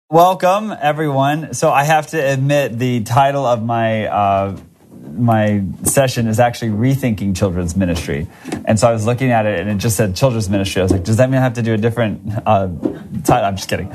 Welcome, everyone. So I have to admit, the title of my my session is actually Rethinking Children's Ministry. And so I was looking at it, and it just said Children's Ministry. I was like, does that mean I have to do a different title? I'm just kidding.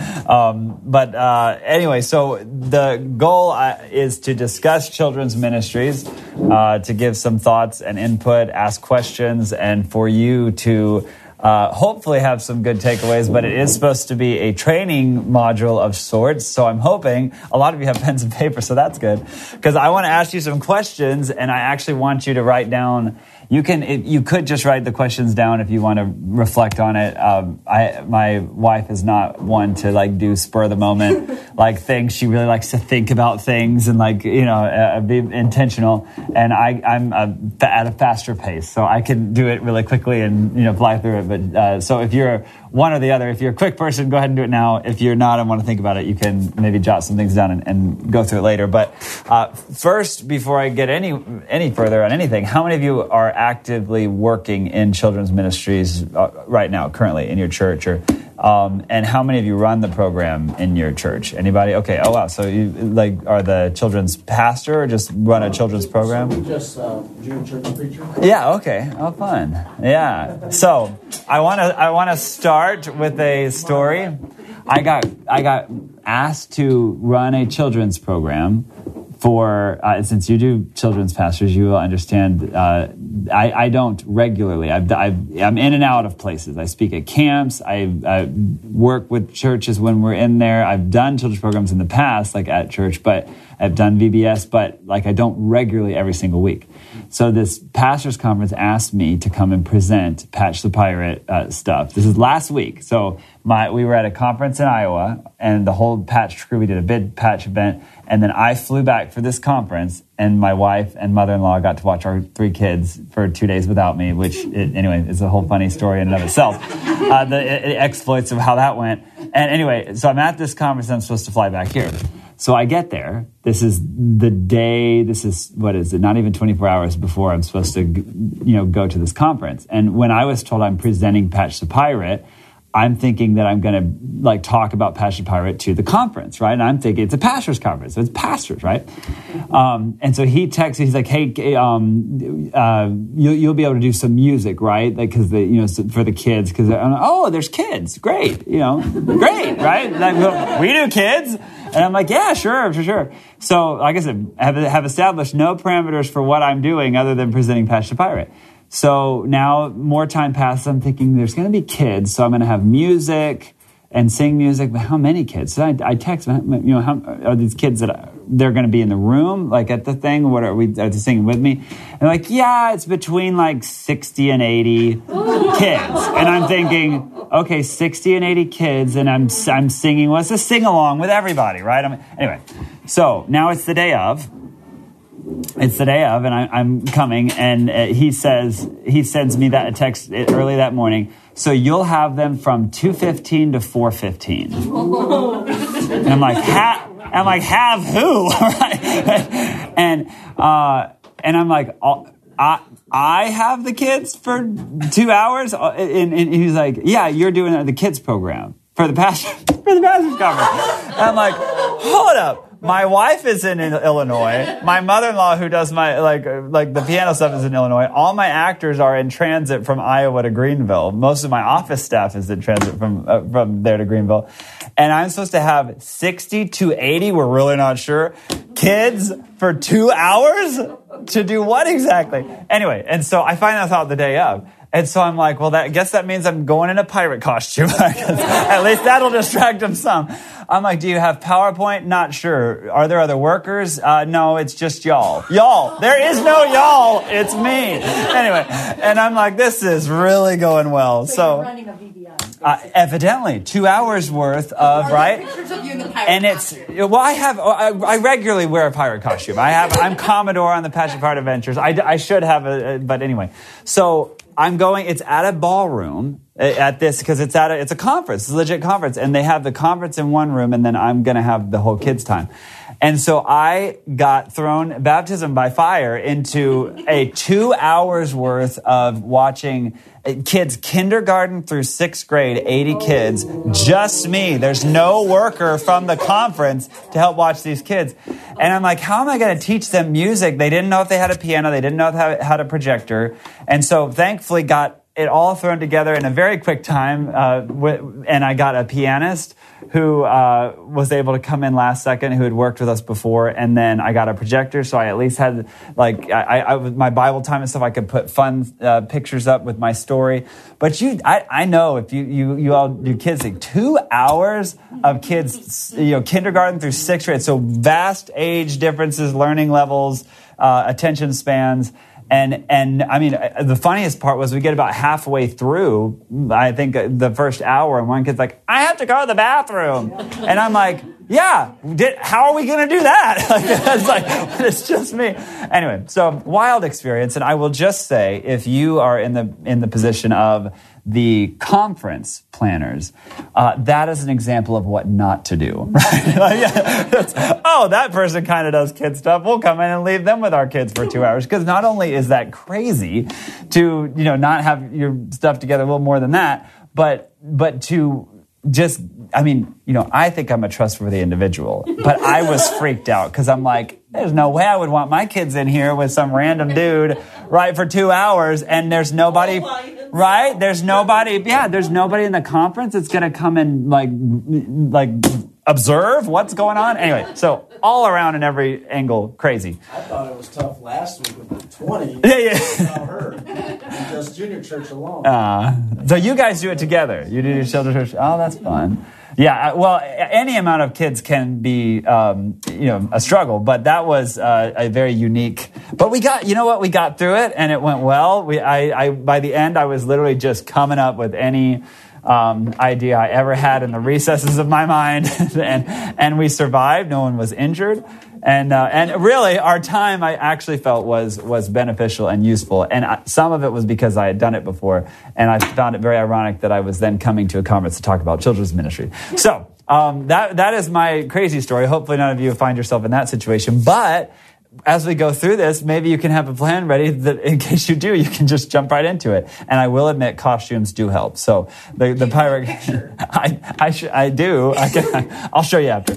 Anyway, so the goal is to discuss children's ministries, to give some thoughts and input, ask questions, and for you to hopefully have some good takeaways, but it is supposed to be a training module of sorts. So I'm hoping a lot of you have pens and paper, so that's good. Because I want to ask you some questions, and I actually want you to write down. You could just write the questions down if you want to reflect on it. My wife is not one to do spur of the moment things. She really likes to think about things and be intentional. And I'm at a faster pace, so I can do it really quickly and fly through it. But so if you're one or the other, if you're a quick person, go ahead and do it now. If you're not and want to think about it, you can maybe jot some things down and go through it later. But first, before I get any further on anything, how many of you are actively working in children's ministries right now, currently in your church, and how many of you run the program in your church? Anybody? Okay. Oh wow. So you are the children's pastor or just run a children's program? Just junior church preacher. Yeah. Okay. Oh, fun. Yeah. So I want to start with a story. I got asked to run a children's program. For since you do children's pastors, you will understand. I don't regularly. I'm in and out of places. I speak at camps. I work with churches when we're in there. I've done children's programs in the past, at church, but I've done VBS. But I don't regularly every single week. So this pastors conference asked me to come and present Patch the Pirate stuff. This is last week. So we were at a conference in Iowa, and the whole Patch crew, we did a big Patch event. And then I flew back for this conference, and my wife and mother-in-law got to watch our 3 kids for 2 days without me, which, anyway, is a whole funny story in and of itself. The exploits of how that went. And anyway, so I'm at this conference, and I'm supposed to fly back here. So I get there. This is the day, what is it, not even 24 hours before I'm supposed to, go to this conference. And when I was told I'm presenting Patch the Pirate, I'm thinking that I'm going to talk about Patch the Pirate to the conference, right? And I'm thinking it's a pastors conference, so it's pastors, right? And so he texts, he's like, "Hey, you'll be able to do some music, right? Because for the kids, because there's kids, great, great, right? We do kids." And I'm like, yeah, sure, for sure. So, like I said, I have established no parameters for what I'm doing other than presenting Patch the Pirate. So now more time passes. I'm thinking there's going to be kids, so I'm going to have music and sing music. But how many kids? So I text, how are these kids that they're going to be in the room, at the thing? What are they singing with me? And they're like, yeah, it's between 60 and 80 kids. And I'm thinking, okay, 60 and 80 kids, and I'm singing. Well, it's a sing along with everybody, right? Anyway, so now it's the day of. It's the day of, and I'm coming, and he sends me a text early that morning. So you'll have them from 2:15 to 4:15. And I'm like, have who? And I'm like, I have the kids for 2 hours, and he's like, yeah, you're doing the kids program for the pastors conference. And I'm like, hold up. My wife is in Illinois. My mother-in-law, who does my the piano stuff, is in Illinois. All my actors are in transit from Iowa to Greenville. Most of my office staff is in transit from there to Greenville. And I'm supposed to have 60 to 80, we're really not sure, kids for 2 hours to do what exactly? Anyway, and so I find that out the day of. And so I'm like, well, I guess that means I'm going in a pirate costume. At least that'll distract them some. I'm like, do you have PowerPoint? Not sure. Are there other workers? No, it's just y'all. Y'all. There is no y'all. It's me. Anyway, and I'm like, this is really going well. So you're running a VBS. Evidently, 2 hours worth of, right? Pictures of you in the pirate and costume. I regularly wear a pirate costume. I'm Commodore on the Patch the Pirate Adventures. I should have but anyway. So I'm going, it's at a ballroom, at this because it's a conference, it's a legit conference, and they have the conference in one room, and then I'm going to have the whole kids time. And so I got thrown baptism by fire into a 2 hours worth of watching kids kindergarten through 6th grade, 80 kids, just me. There's no worker from the conference to help watch these kids. And I'm like, how am I going to teach them music? They didn't know if they had a piano. They didn't know if they had a projector. And so thankfully got it all thrown together in a very quick time. And I got a pianist who was able to come in last second, who had worked with us before. And then I got a projector, so I at least had I with my Bible time and stuff, I could put fun pictures up with my story. But I know if you all do kids, like 2 hours of kids, kindergarten through 6th grade, so vast age differences, learning levels, attention spans. And I mean, the funniest part was we get about halfway through, I think, the first hour, and one kid's like, I have to go to the bathroom. And I'm like, yeah, how are we going to do that? It's just me. Anyway, so wild experience. And I will just say, if you are in the position of the conference planners, that is an example of what not to do. Right? That person kind of does kid stuff. We'll come in and leave them with our kids for 2 hours. Because not only is that crazy to not have your stuff together a little more than that, but to just, I think I'm a trustworthy individual, but I was freaked out because I'm like, there's no way I would want my kids in here with some random dude, right, for 2 hours, and there's nobody, right? There's nobody in the conference that's going to come and like observe what's going on. Anyway, so all around in every angle, crazy. I thought it was tough last week with the 20. Yeah. Without her. And just junior church alone. So you guys do it together. You do your children's church. Oh, that's fun. Yeah, well, any amount of kids can be, a struggle, but that was a very unique. But we got through it, and it went well. By the end, I was literally just coming up with any idea I ever had in the recesses of my mind, and we survived. No one was injured. And really, our time, I actually felt was beneficial and useful. And some of it was because I had done it before, and I found it very ironic that I was then coming to a conference to talk about children's ministry. So that is my crazy story. Hopefully, none of you find yourself in that situation. But as we go through this, maybe you can have a plan ready that in case you do, you can just jump right into it. And I will admit, costumes do help. So the pirate, I do. I'll show you after.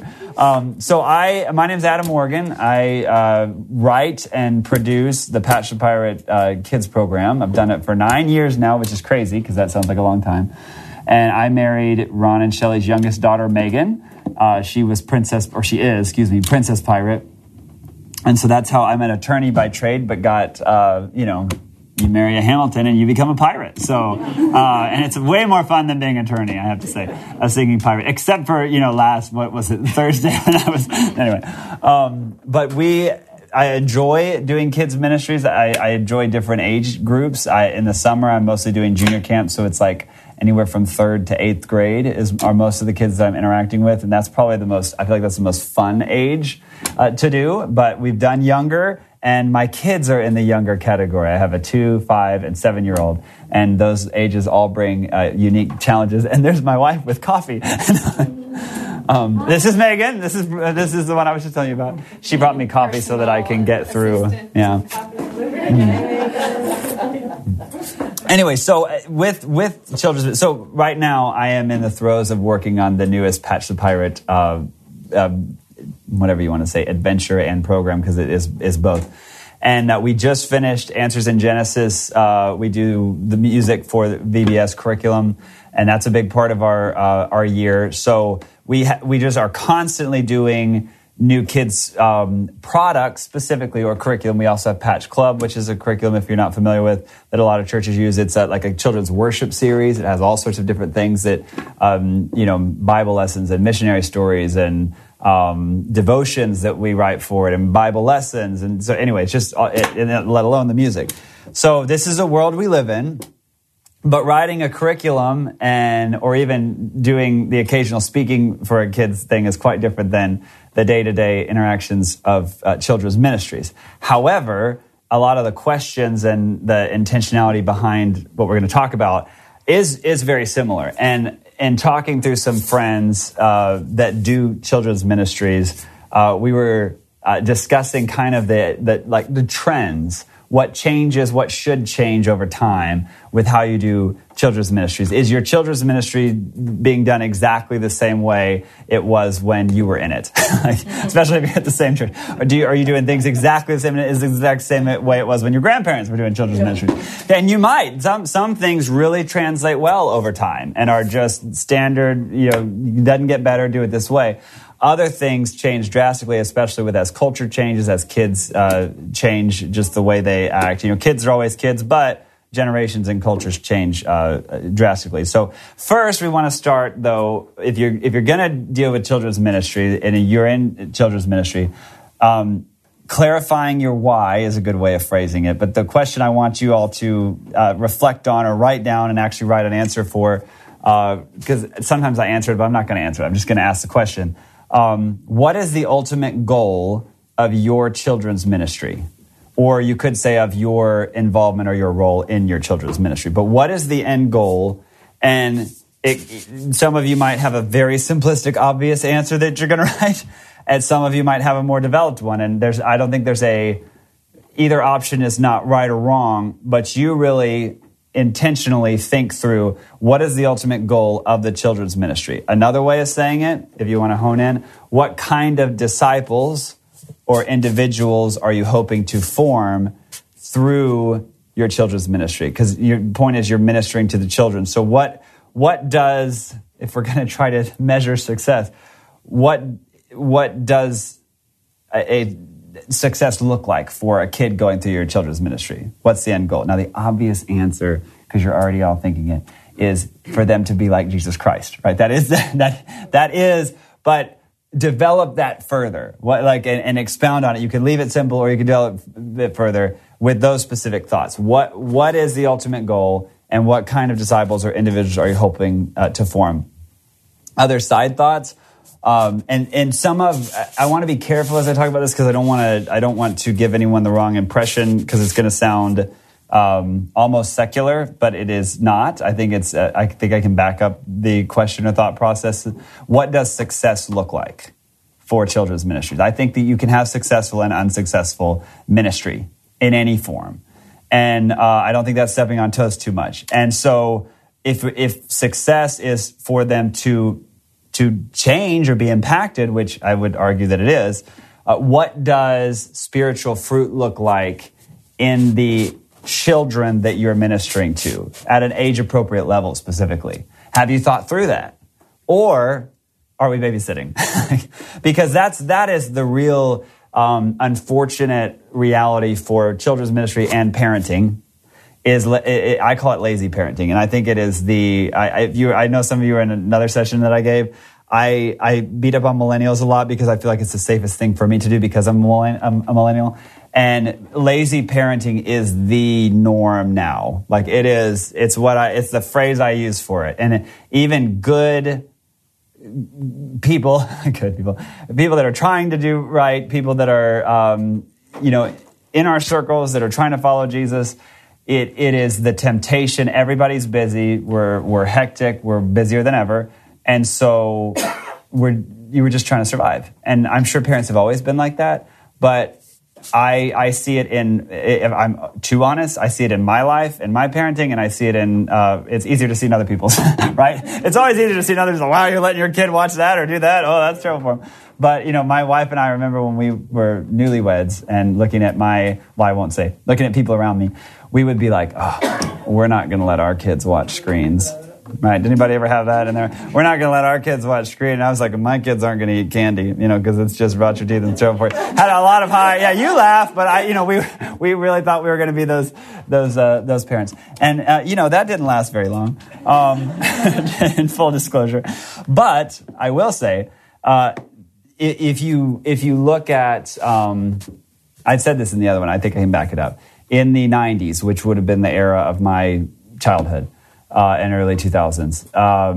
My name's Adam Morgan. I write and produce the Patch the Pirate Kids program. I've done it for 9 years now, which is crazy because that sounds like a long time. And I married Ron and Shelley's youngest daughter, Megan. She is, Princess Pirate. And so that's how I'm an attorney by trade, but got, you marry a Hamilton and you become a pirate. So, and it's way more fun than being an attorney, I have to say, a singing pirate. Except for, Thursday when I was, anyway. But I enjoy doing kids ministries. I enjoy different age groups. In the summer, I'm mostly doing junior camp, so it's like anywhere from 3rd to 8th grade are most of the kids that I'm interacting with, and that's probably I feel like that's the most fun age to do. But we've done younger, and my kids are in the younger category. I have a 2, 5, and 7-year-old, and those ages all bring unique challenges. And there's my wife with coffee. This is Megan. This is the one I was just telling you about. She brought me coffee so that I can get through. Yeah. Anyway, so with children's, so right now I am in the throes of working on the newest Patch the Pirate, whatever you want to say, adventure and program, because it is both. And we just finished Answers in Genesis. We do the music for the VBS curriculum, and that's a big part of our year. So we just are constantly doing new kids products specifically, or curriculum. We also have Patch Club, which is a curriculum, if you're not familiar with, that a lot of churches use. It's like a children's worship series. It has all sorts of different things that, Bible lessons and missionary stories and devotions that we write for it, and Bible lessons. And so anyway, it's just, let alone the music. So this is a world we live in. But writing a curriculum or even doing the occasional speaking for a kids thing is quite different than the day-to-day interactions of children's ministries. However, a lot of the questions and the intentionality behind what we're going to talk about is very similar. And talking through some friends that do children's ministries, we were discussing kind of the trends, what changes, what should change over time with how you do children's ministries. Is your children's ministry being done exactly the same way it was when you were in it? Especially if you're at the same church. Or are you doing things exactly the same, is the exact same way it was when your grandparents were doing children's ministry? And you might. Some things really translate well over time and are just standard, doesn't get better, do it this way. Other things change drastically, especially as culture changes, as kids change just the way they act. Kids are always kids, but generations and cultures change drastically. So first, we want to start, though, if you're going to deal with children's ministry and you're in children's ministry, clarifying your why is a good way of phrasing it. But the question I want you all to reflect on or write down and actually write an answer for, because sometimes I answer it, but I'm not going to answer it. I'm just going to ask the question. What is the ultimate goal of your children's ministry? Or you could say of your involvement or your role in your children's ministry. But what is the end goal? And some of you might have a very simplistic, obvious answer that you're going to write, and some of you might have a more developed one. And I don't think there's either option is not right or wrong, but you really intentionally think through what is the ultimate goal of the children's ministry. Another way of saying it, if you want to hone in, what kind of disciples or individuals are you hoping to form through your children's ministry? Because your point is you're ministering to the children. So what does, if we're going to try to measure success, what does a success look like for a kid going through your children's ministry? What's the end goal? Now, the obvious answer, because you're already all thinking it, is for them to be like Jesus Christ, right? That is, but develop that further, and expound on it. You can leave it simple, or you can develop it further with those specific thoughts. What is the ultimate goal, and what kind of disciples or individuals are you hoping to form? Other side thoughts, and some of I want to be careful as I talk about this because I don't want to give anyone the wrong impression because it's going to sound almost secular, but it is not. I think I can back up the question or thought process. What does success look like for children's ministries? I think that you can have successful and unsuccessful ministry in any form. And I don't think that's stepping on toes too much. And so if success is for them to change or be impacted, which I would argue that it is, what does spiritual fruit look like in the children that you're ministering to at an age-appropriate level specifically? Have you thought through that? Or are we babysitting? Because that is the real unfortunate reality for children's ministry and parenting. I call it lazy parenting, and I think it is I know some of you are in another session that I gave. I beat up on millennials a lot because I feel like it's the safest thing for me to do because I'm a millennial. And lazy parenting is the norm now. Like it's the phrase I use for it. And even good people that are trying to do right, people that are, in our circles that are trying to follow Jesus, it is the temptation. Everybody's busy. We're hectic. We're busier than ever. And so you were just trying to survive. And I'm sure parents have always been like that, but I see it if I'm too honest, I see it in my life, in my parenting, and I see it in, it's easier to see in other people's, right? It's always easier to see in others, wow, you're letting your kid watch that or do that? Oh, that's terrible for him. But, my wife and I remember when we were newlyweds and looking at looking at people around me, we would be like, oh, we're not going to let our kids watch screens. Right? Did anybody ever have that in there? We're not going to let our kids watch screen. And I was like, my kids aren't going to eat candy, because it's just rot your teeth and throw it for you. Had a lot of yeah, you laugh, but we really thought we were going to be those parents. And, that didn't last very long, in full disclosure. But I will say, if you look at, I said this in the other one, I think I can back it up. In the 90s, which would have been the era of my childhood, and early 2000s.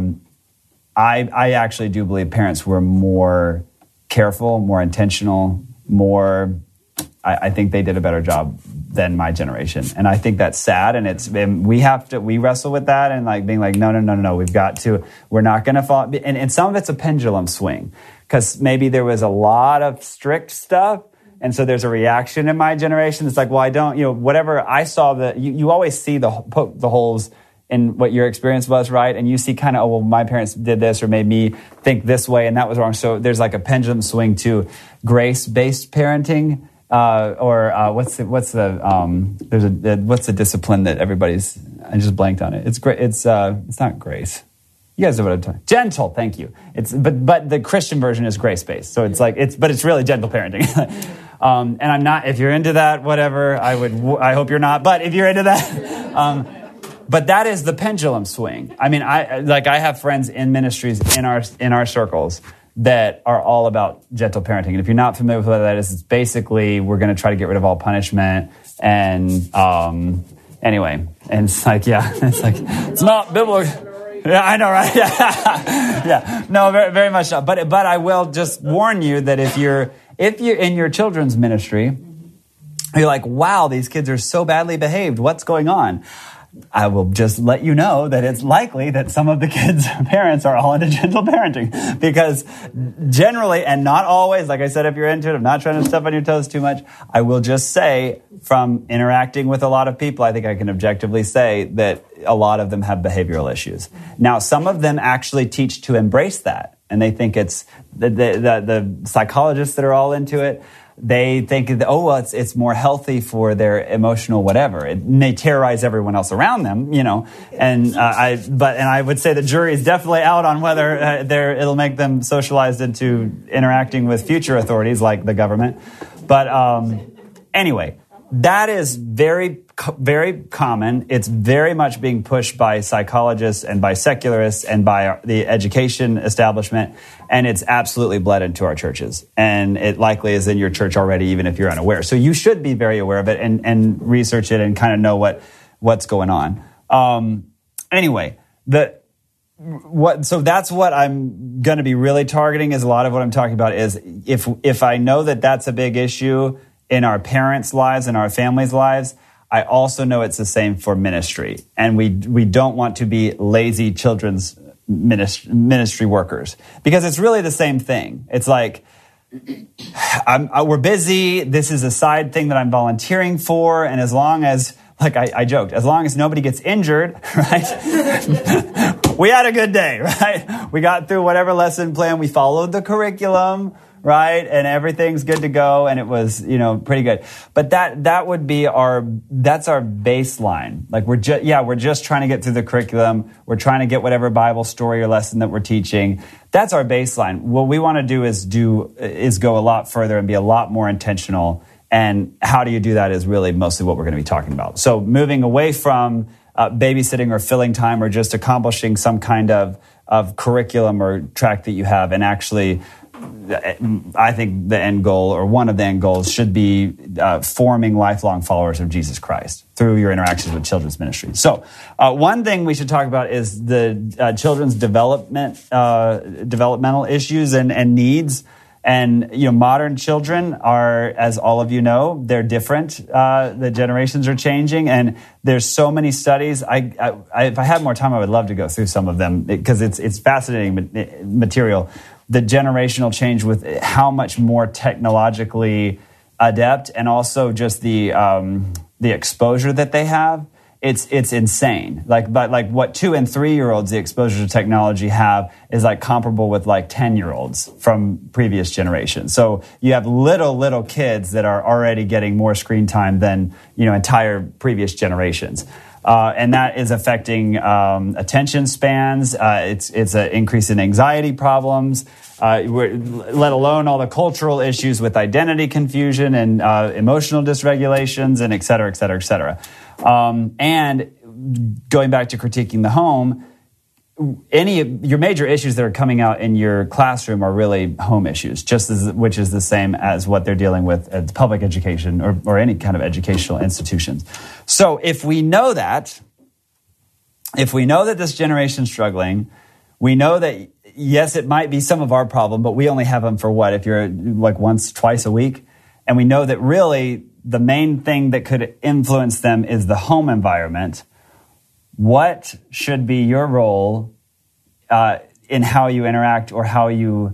I actually do believe parents were more careful, more intentional, I think they did a better job than my generation. And I think that's sad. And we wrestle with that and like being like, no, we're not going to fall. And some of it's a pendulum swing because maybe there was a lot of strict stuff. And so there's a reaction in my generation. It's like, well, I don't, whatever I saw you always see the holes in what your experience was, right? And you see kind of, oh, well, my parents did this or made me think this way and that was wrong. So there's like a pendulum swing to grace-based parenting, what's the discipline that everybody's, I just blanked on it. It's great. It's not grace. You guys know what I'm talking about. Gentle, thank you. But the Christian version is grace-based. So it's like, but it's really gentle parenting. And I'm not, if you're into that, whatever, I hope you're not, but if you're into that, but that is the pendulum swing. I mean, I have friends in ministries in our circles that are all about gentle parenting. And if you're not familiar with what that is, it's basically we're going to try to get rid of all punishment. And anyway, and it's like, it's not biblical. Yeah, I know, right? Yeah, no, very, very much not. But I will just warn you that if you're in your children's ministry, you're like, wow, these kids are so badly behaved. What's going on? I will just let you know that it's likely that some of the kids' parents are all into gentle parenting because generally, and not always, like I said, if you're into it, I'm not trying to step on your toes too much. I will just say from interacting with a lot of people, I think I can objectively say that a lot of them have behavioral issues. Now, some of them actually teach to embrace that. And they think it's the psychologists that are all into it. They think that, it's more healthy for their emotional whatever. It may terrorize everyone else around them, And I would say the jury is definitely out on whether it'll make them socialized into interacting with future authorities like the government. But anyway, that is very, very common. It's very much being pushed by psychologists and by secularists and by the education establishment. And it's absolutely bled into our churches. And it likely is in your church already, even if you're unaware. So you should be very aware of it and research it and kind of know what's going on. Anyway, so that's what I'm going to be really targeting is a lot of what I'm talking about is if I know that that's a big issue in our parents' lives and our families' lives, I also know it's the same for ministry. And we don't want to be lazy children's ministry workers because it's really the same thing. It's like, we're busy. This is a side thing that I'm volunteering for. And as long as, like I joked, as long as nobody gets injured, right? We had a good day, right? We got through whatever lesson plan. We followed the curriculum, right? And everything's good to go. And it was, pretty good. But that would be that's our baseline. Like we're just trying to get through the curriculum. We're trying to get whatever Bible story or lesson that we're teaching. That's our baseline. What we want to do is go a lot further and be a lot more intentional. And how do you do that is really mostly what we're going to be talking about. So moving away from babysitting or filling time or just accomplishing some kind of curriculum or track that you have and actually I think the end goal or one of the end goals should be forming lifelong followers of Jesus Christ through your interactions with children's ministry. So one thing we should talk about is the children's developmental issues and needs. And, modern children are, as all of you know, they're different. The generations are changing and there's so many studies. If I had more time, I would love to go through some of them because it's fascinating material. The generational change with how much more technologically adept and also just the exposure that they have. It's insane. But what 2 and 3 year olds, the exposure to technology have is like comparable with like 10-year-olds from previous generations. So you have little kids that are already getting more screen time than, entire previous generations. And that is affecting attention spans. It's an increase in anxiety problems, let alone all the cultural issues with identity confusion and emotional dysregulations and et cetera, et cetera, et cetera. And going back to critiquing the home, your major issues that are coming out in your classroom are really home issues, which is the same as what they're dealing with at public education or any kind of educational institutions. So if we know that this generation's struggling, we know that, yes, it might be some of our problem, but we only have them for what? If you're like once, twice a week, and we know that really the main thing that could influence them is the home environment, what should be your role in how you interact or how you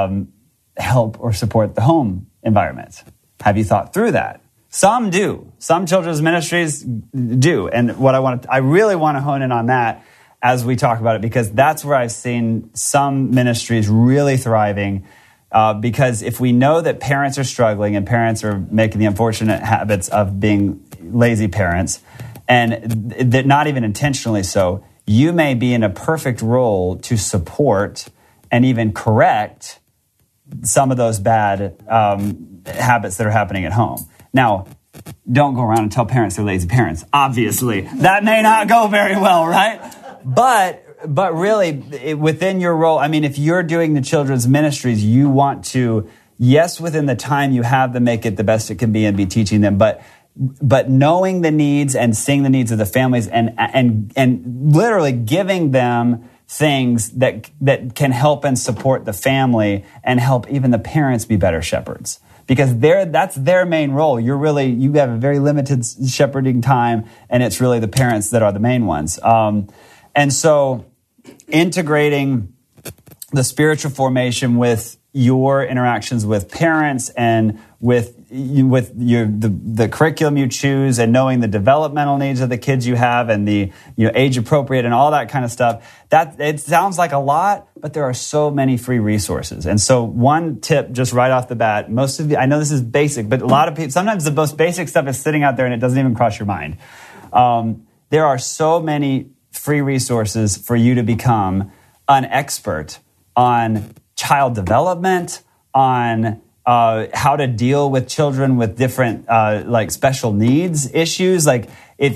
help or support the home environment? Have you thought through that? Some do. Some children's ministries do. And what I really want to hone in on that as we talk about it, because that's where I've seen some ministries really thriving. Because if we know that parents are struggling and parents are making the unfortunate habits of being lazy parents, and that not even intentionally so, you may be in a perfect role to support and even correct some of those bad habits that are happening at home. Now, don't go around and tell parents they're lazy parents. Obviously, that may not go very well, right? But really, within your role, I mean, if you're doing the children's ministries, you want to, yes, within the time you have them, make it the best it can be and be teaching them, but knowing the needs and seeing the needs of the families and literally giving them things that can help and support the family and help even the parents be better shepherds. Because that's their main role. You have a very limited shepherding time, and it's really the parents that are the main ones. And so integrating the spiritual formation with your interactions with parents and with the curriculum you choose, and knowing the developmental needs of the kids you have and the age appropriate and all that kind of stuff, that it sounds like a lot, but there are so many free resources. And so one tip just right off the bat, I know this is basic, but a lot of people, sometimes the most basic stuff is sitting out there and it doesn't even cross your mind. There are so many free resources for you to become an expert on child development, on how to deal with children with different like special needs issues. Like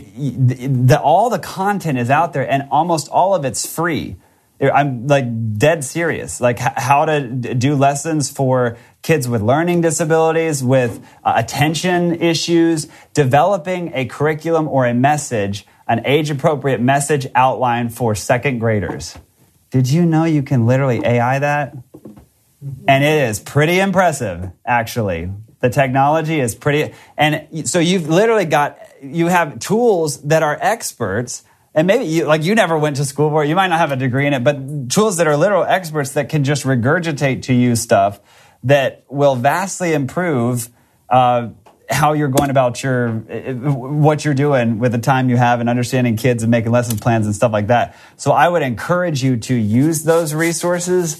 all the content is out there, and almost all of it's free. I'm like dead serious. Like how to do lessons for kids with learning disabilities, with attention issues, developing a curriculum or a message, an age-appropriate message outline for second graders. Did you know you can literally AI that? And it is pretty impressive, actually. The technology is pretty... And so you have tools that are experts, and maybe you never went to school for it, you might not have a degree in it, but tools that are literal experts that can just regurgitate to you stuff that will vastly improve how you're going about what you're doing with the time you have and understanding kids and making lesson plans and stuff like that. So I would encourage you to use those resources,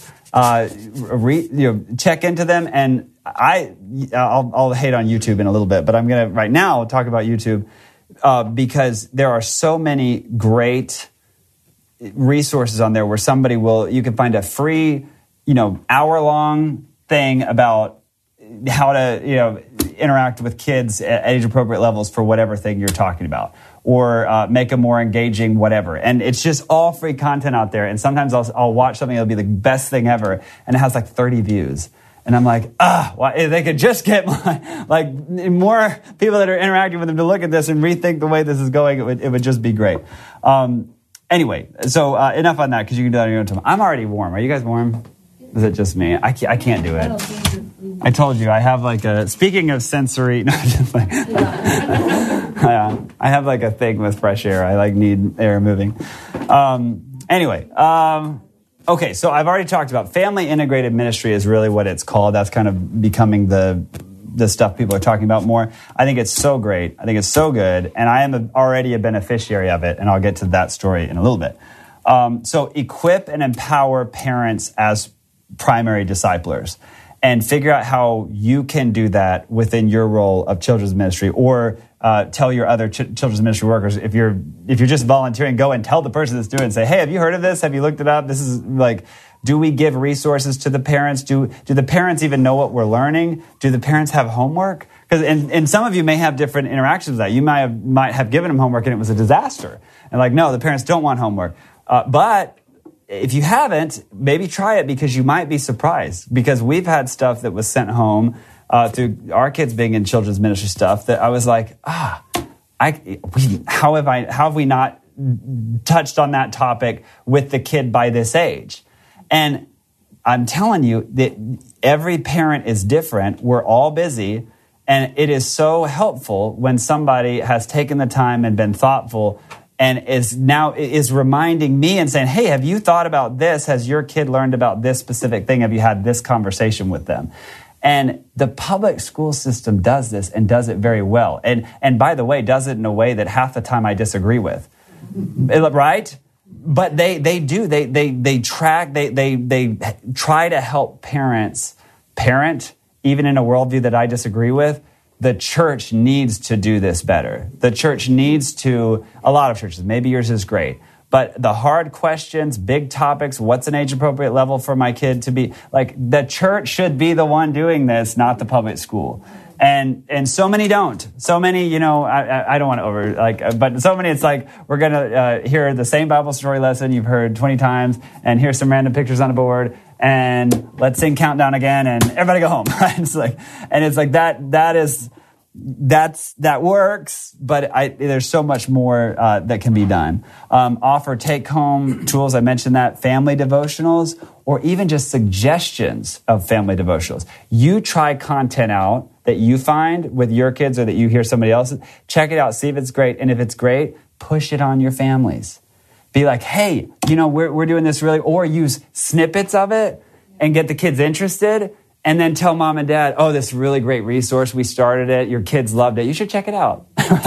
check into them. And I'll hate on YouTube in a little bit, but I'm going to right now talk about YouTube because there are so many great resources on there where you can find a free, hour-long thing about how to, interact with kids at age-appropriate levels for whatever thing you're talking about, or make them more engaging, whatever. And it's just all free content out there. And sometimes I'll watch something that'll be the best thing ever, and it has like 30 views. And I'm like, if they could just get more people that are interacting with them to look at this and rethink the way this is going, it would just be great. Anyway, so enough on that, because you can do that on your own time. I'm already warm. Are you guys warm? Is it just me? I can't do it. I told you, I have speaking of sensory, no, just like, I have like a thing with fresh air. I need air moving. Okay, so I've already talked about family integrated ministry is really what it's called. That's kind of becoming the stuff people are talking about more. I think it's so great. I think it's so good. And I am already a beneficiary of it. And I'll get to that story in a little bit. So equip and empower parents as primary disciplers, and figure out how you can do that within your role of children's ministry, or tell your other children's ministry workers, if you're just volunteering, go and tell the person that's doing it, say, hey, have you heard of this? Have you looked it up? This is do we give resources to the parents? Do the parents even know what we're learning? Do the parents have homework? Because and some of you may have different interactions with that. You might have given them homework and it was a disaster. And no, the parents don't want homework. But if you haven't, maybe try it, because you might be surprised. Because we've had stuff that was sent home through our kids being in children's ministry stuff that I was like, how have we not touched on that topic with the kid by this age? And I'm telling you that every parent is different. We're all busy. And it is so helpful when somebody has taken the time and been thoughtful and is reminding me and saying, hey, have you thought about this? Has your kid learned about this specific thing? Have you had this conversation with them? And the public school system does this and does it very well. And by the way, does it in a way that half the time I disagree with. Right? But they do. They try to help parents parent, even in a worldview that I disagree with. The church needs to do this better. The church needs to, a lot of churches, maybe yours is great, but the hard questions, big topics, what's an age-appropriate level for my kid to be, like, the church should be the one doing this, not the public school. And so many don't. So many, I don't want to but so many, it's like, we're going to hear the same Bible story lesson you've heard 20 times, and here's some random pictures on a board, and let's sing Countdown again, and everybody go home. It's like that works, but there's so much more that can be done. Offer take-home tools. I mentioned that. Family devotionals, or even just suggestions of family devotionals. You try content out that you find with your kids or that you hear somebody else's. Check it out. See if it's great. And if it's great, push it on your families. Be like, hey, we're doing this really, or use snippets of it and get the kids interested. And then tell mom and dad, oh, this really great resource. We started it. Your kids loved it. You should check it out.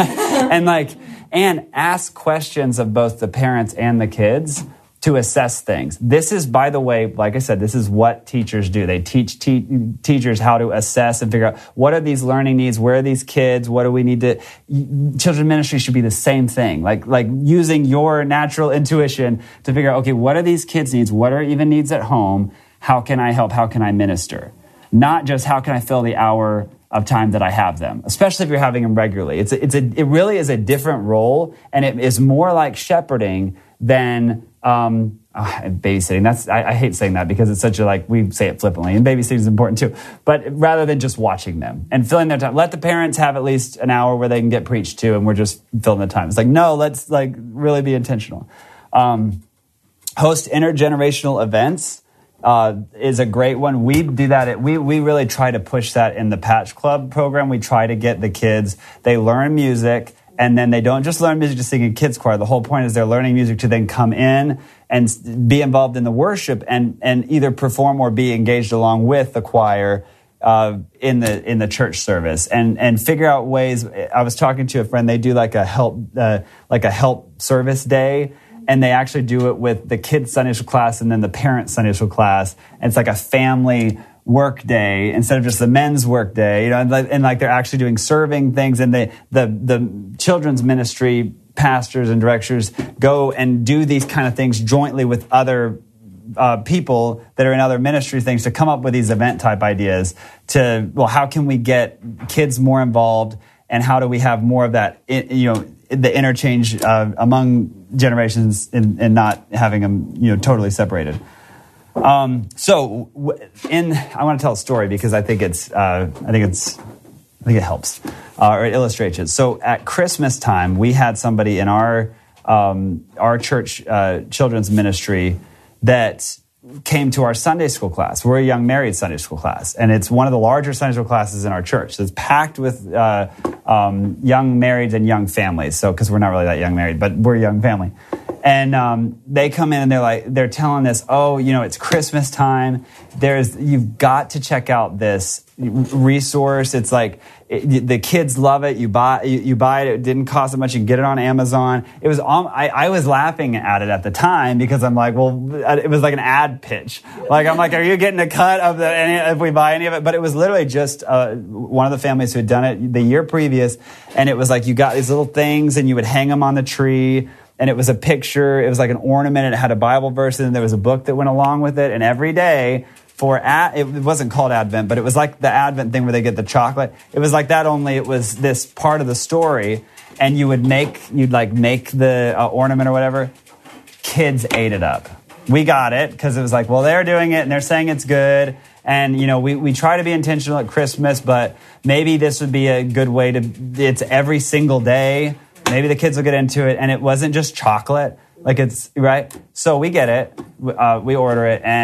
and ask questions of both the parents and the kids to assess things. This is, by the way, like I said, this is what teachers do. They teach teachers how to assess and figure out what are these learning needs, where are these kids, what do we need to... Children's ministry should be the same thing, like using your natural intuition to figure out, okay, what are these kids' needs, what are even needs at home, how can I help, how can I minister? Not just how can I fill the hour of time that I have them, especially if you're having them regularly. It really is a different role, and it is more like shepherding than babysitting. I hate saying that because it's such a, we say it flippantly, and babysitting is important too. But rather than just watching them and filling their time, let the parents have at least an hour where they can get preached to, and we're just filling the time. It's like, no, let's really be intentional. Host intergenerational events. Is a great one. We do that. We really try to push that in the Patch Club program. We try to get the kids, they learn music, and then they don't just learn music to sing in kids choir. The whole point is they're learning music to then come in and be involved in the worship and either perform or be engaged along with the choir in the church service and figure out ways. I was talking to a friend. They do like a help service day. And they actually do it with the kids' Sunday school class and then the parents' Sunday school class. And it's like a family work day instead of just the men's work day. And they're actually doing serving things. And the children's ministry pastors and directors go and do these kind of things jointly with other people that are in other ministry things to come up with these event type ideas to, how can we get kids more involved, and how do we have more of that, the interchange among generations and not having them, totally separated. I want to tell a story because I think it helps or it illustrates it. So at Christmas time, we had somebody in our church children's ministry that came to our Sunday school class. We're a young married Sunday school class, and it's one of the larger Sunday school classes in our church. So it's packed with young marrieds and young families. So, because we're not really that young married, but we're a young family. And they come in and they're telling us, it's Christmas time. You've got to check out this resource. It's like the kids love it. You buy it. It didn't cost that much. You can get it on Amazon. It was I was laughing at it at the time because I'm like, it was like an ad pitch. Like I'm like, are you getting a cut of if we buy any of it? But it was literally just one of the families who had done it the year previous, and it was like you got these little things and you would hang them on the tree. And it was a picture, it was like an ornament, and it had a Bible verse, and there was a book that went along with it. And every day it wasn't called Advent, but it was like the Advent thing where they get the chocolate. It was like that, only it was this part of the story. And you'd make the ornament or whatever. Kids ate it up. We got it because it was like, they're doing it and they're saying it's good. And, we try to be intentional at Christmas, but maybe this would be a good way it's every single day. Maybe the kids will get into it. And it wasn't just chocolate. Like it's, right? So we get it. We order it. And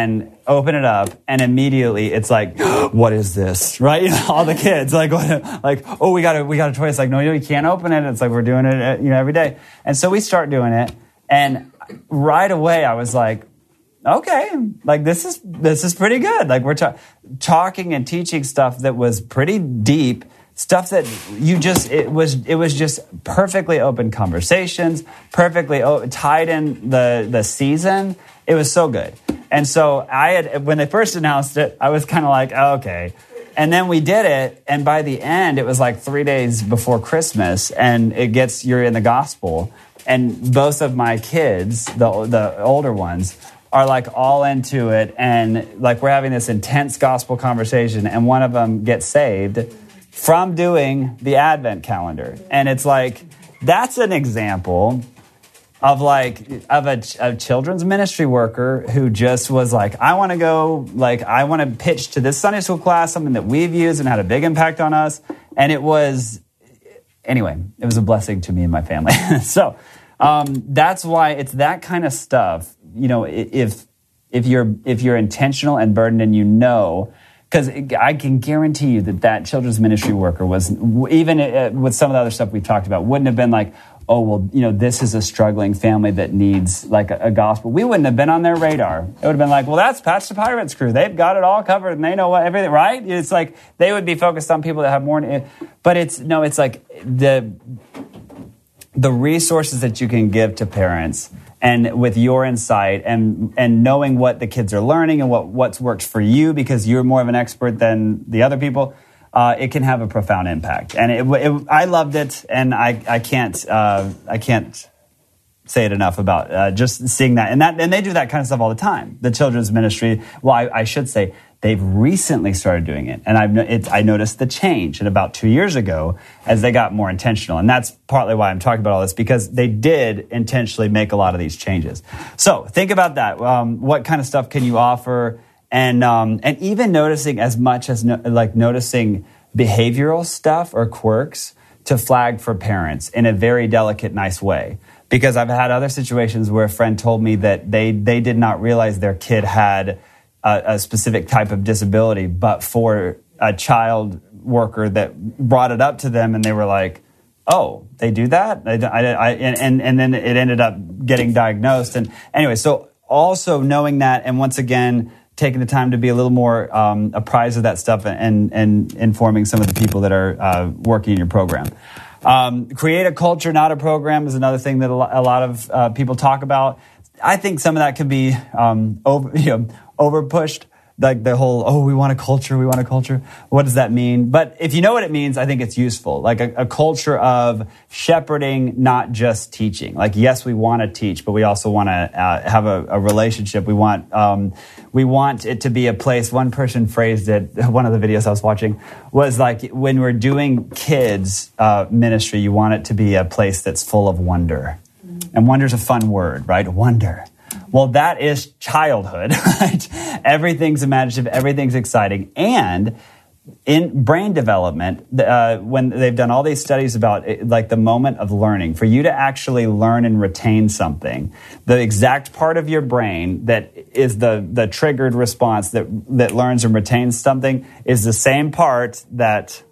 open it up, and immediately it's like, what is this? Right? All the kids like, oh, we got a toy. It's like, no, you can't open it. It's like, we're doing it, every day. And so we start doing it. And right away I was like, okay, like this is pretty good. Like we're talking and teaching stuff that was pretty deep, stuff that it was just perfectly open conversations, perfectly tied in the season. It was so good. And so when they first announced it, I was kind of like, okay. And then we did it, and by the end, it was like 3 days before Christmas, and you're in the gospel, and both of my kids, the older ones, are like all into it, and like we're having this intense gospel conversation, and one of them gets saved from doing the Advent calendar. And it's like, that's an example of a children's ministry worker who just was like, I want to pitch to this Sunday school class something that we've used and had a big impact on us. And it was a blessing to me and my family. So that's why it's that kind of stuff. If you're intentional and burdened, and because I can guarantee you that children's ministry worker was, even with some of the other stuff we talked about, wouldn't have been like, oh, well, this is a struggling family that needs like a gospel. We wouldn't have been on their radar. It would have been like, well, that's Patch the Pirates crew. They've got it all covered and they know everything, right? It's like they would be focused on people that have more. But it's like the resources that you can give to parents, and with your insight and knowing what the kids are learning and what's worked for you, because you're more of an expert than the other people, it can have a profound impact. And I loved it, and I can't say it enough about just seeing that. And they do that kind of stuff all the time. The children's ministry, well, I should say, they've recently started doing it. And I noticed the change in about 2 years ago as they got more intentional. And that's partly why I'm talking about all this, because they did intentionally make a lot of these changes. So think about that. What kind of stuff can you offer? And even noticing as much as noticing behavioral stuff or quirks to flag for parents in a very delicate, nice way. Because I've had other situations where a friend told me that they did not realize their kid had a specific type of disability, but for a child worker that brought it up to them, and they were like, oh, they do that? And then it ended up getting diagnosed. And anyway, so also knowing that, and once again, taking the time to be a little more apprised of that stuff, and informing some of the people that are working in your program. Create a culture, not a program, is another thing that a lot of people talk about. I think some of that could be over pushed, like the whole, we want a culture. What does that mean? But if you know what it means, I think it's useful. Like a culture of shepherding, not just teaching. Like, yes, we want to teach, but we also want to have a relationship. We want it to be a place. One person phrased it, one of the videos I was watching, was like, when we're doing kids ministry, you want it to be a place that's full of wonder. And wonder's a fun word, right? Wonder. Well, that is childhood, right? Everything's imaginative, everything's exciting. And in brain development, when they've done all these studies about like the moment of learning, for you to actually learn and retain something, the exact part of your brain that is the triggered response that learns and retains something is the same part that's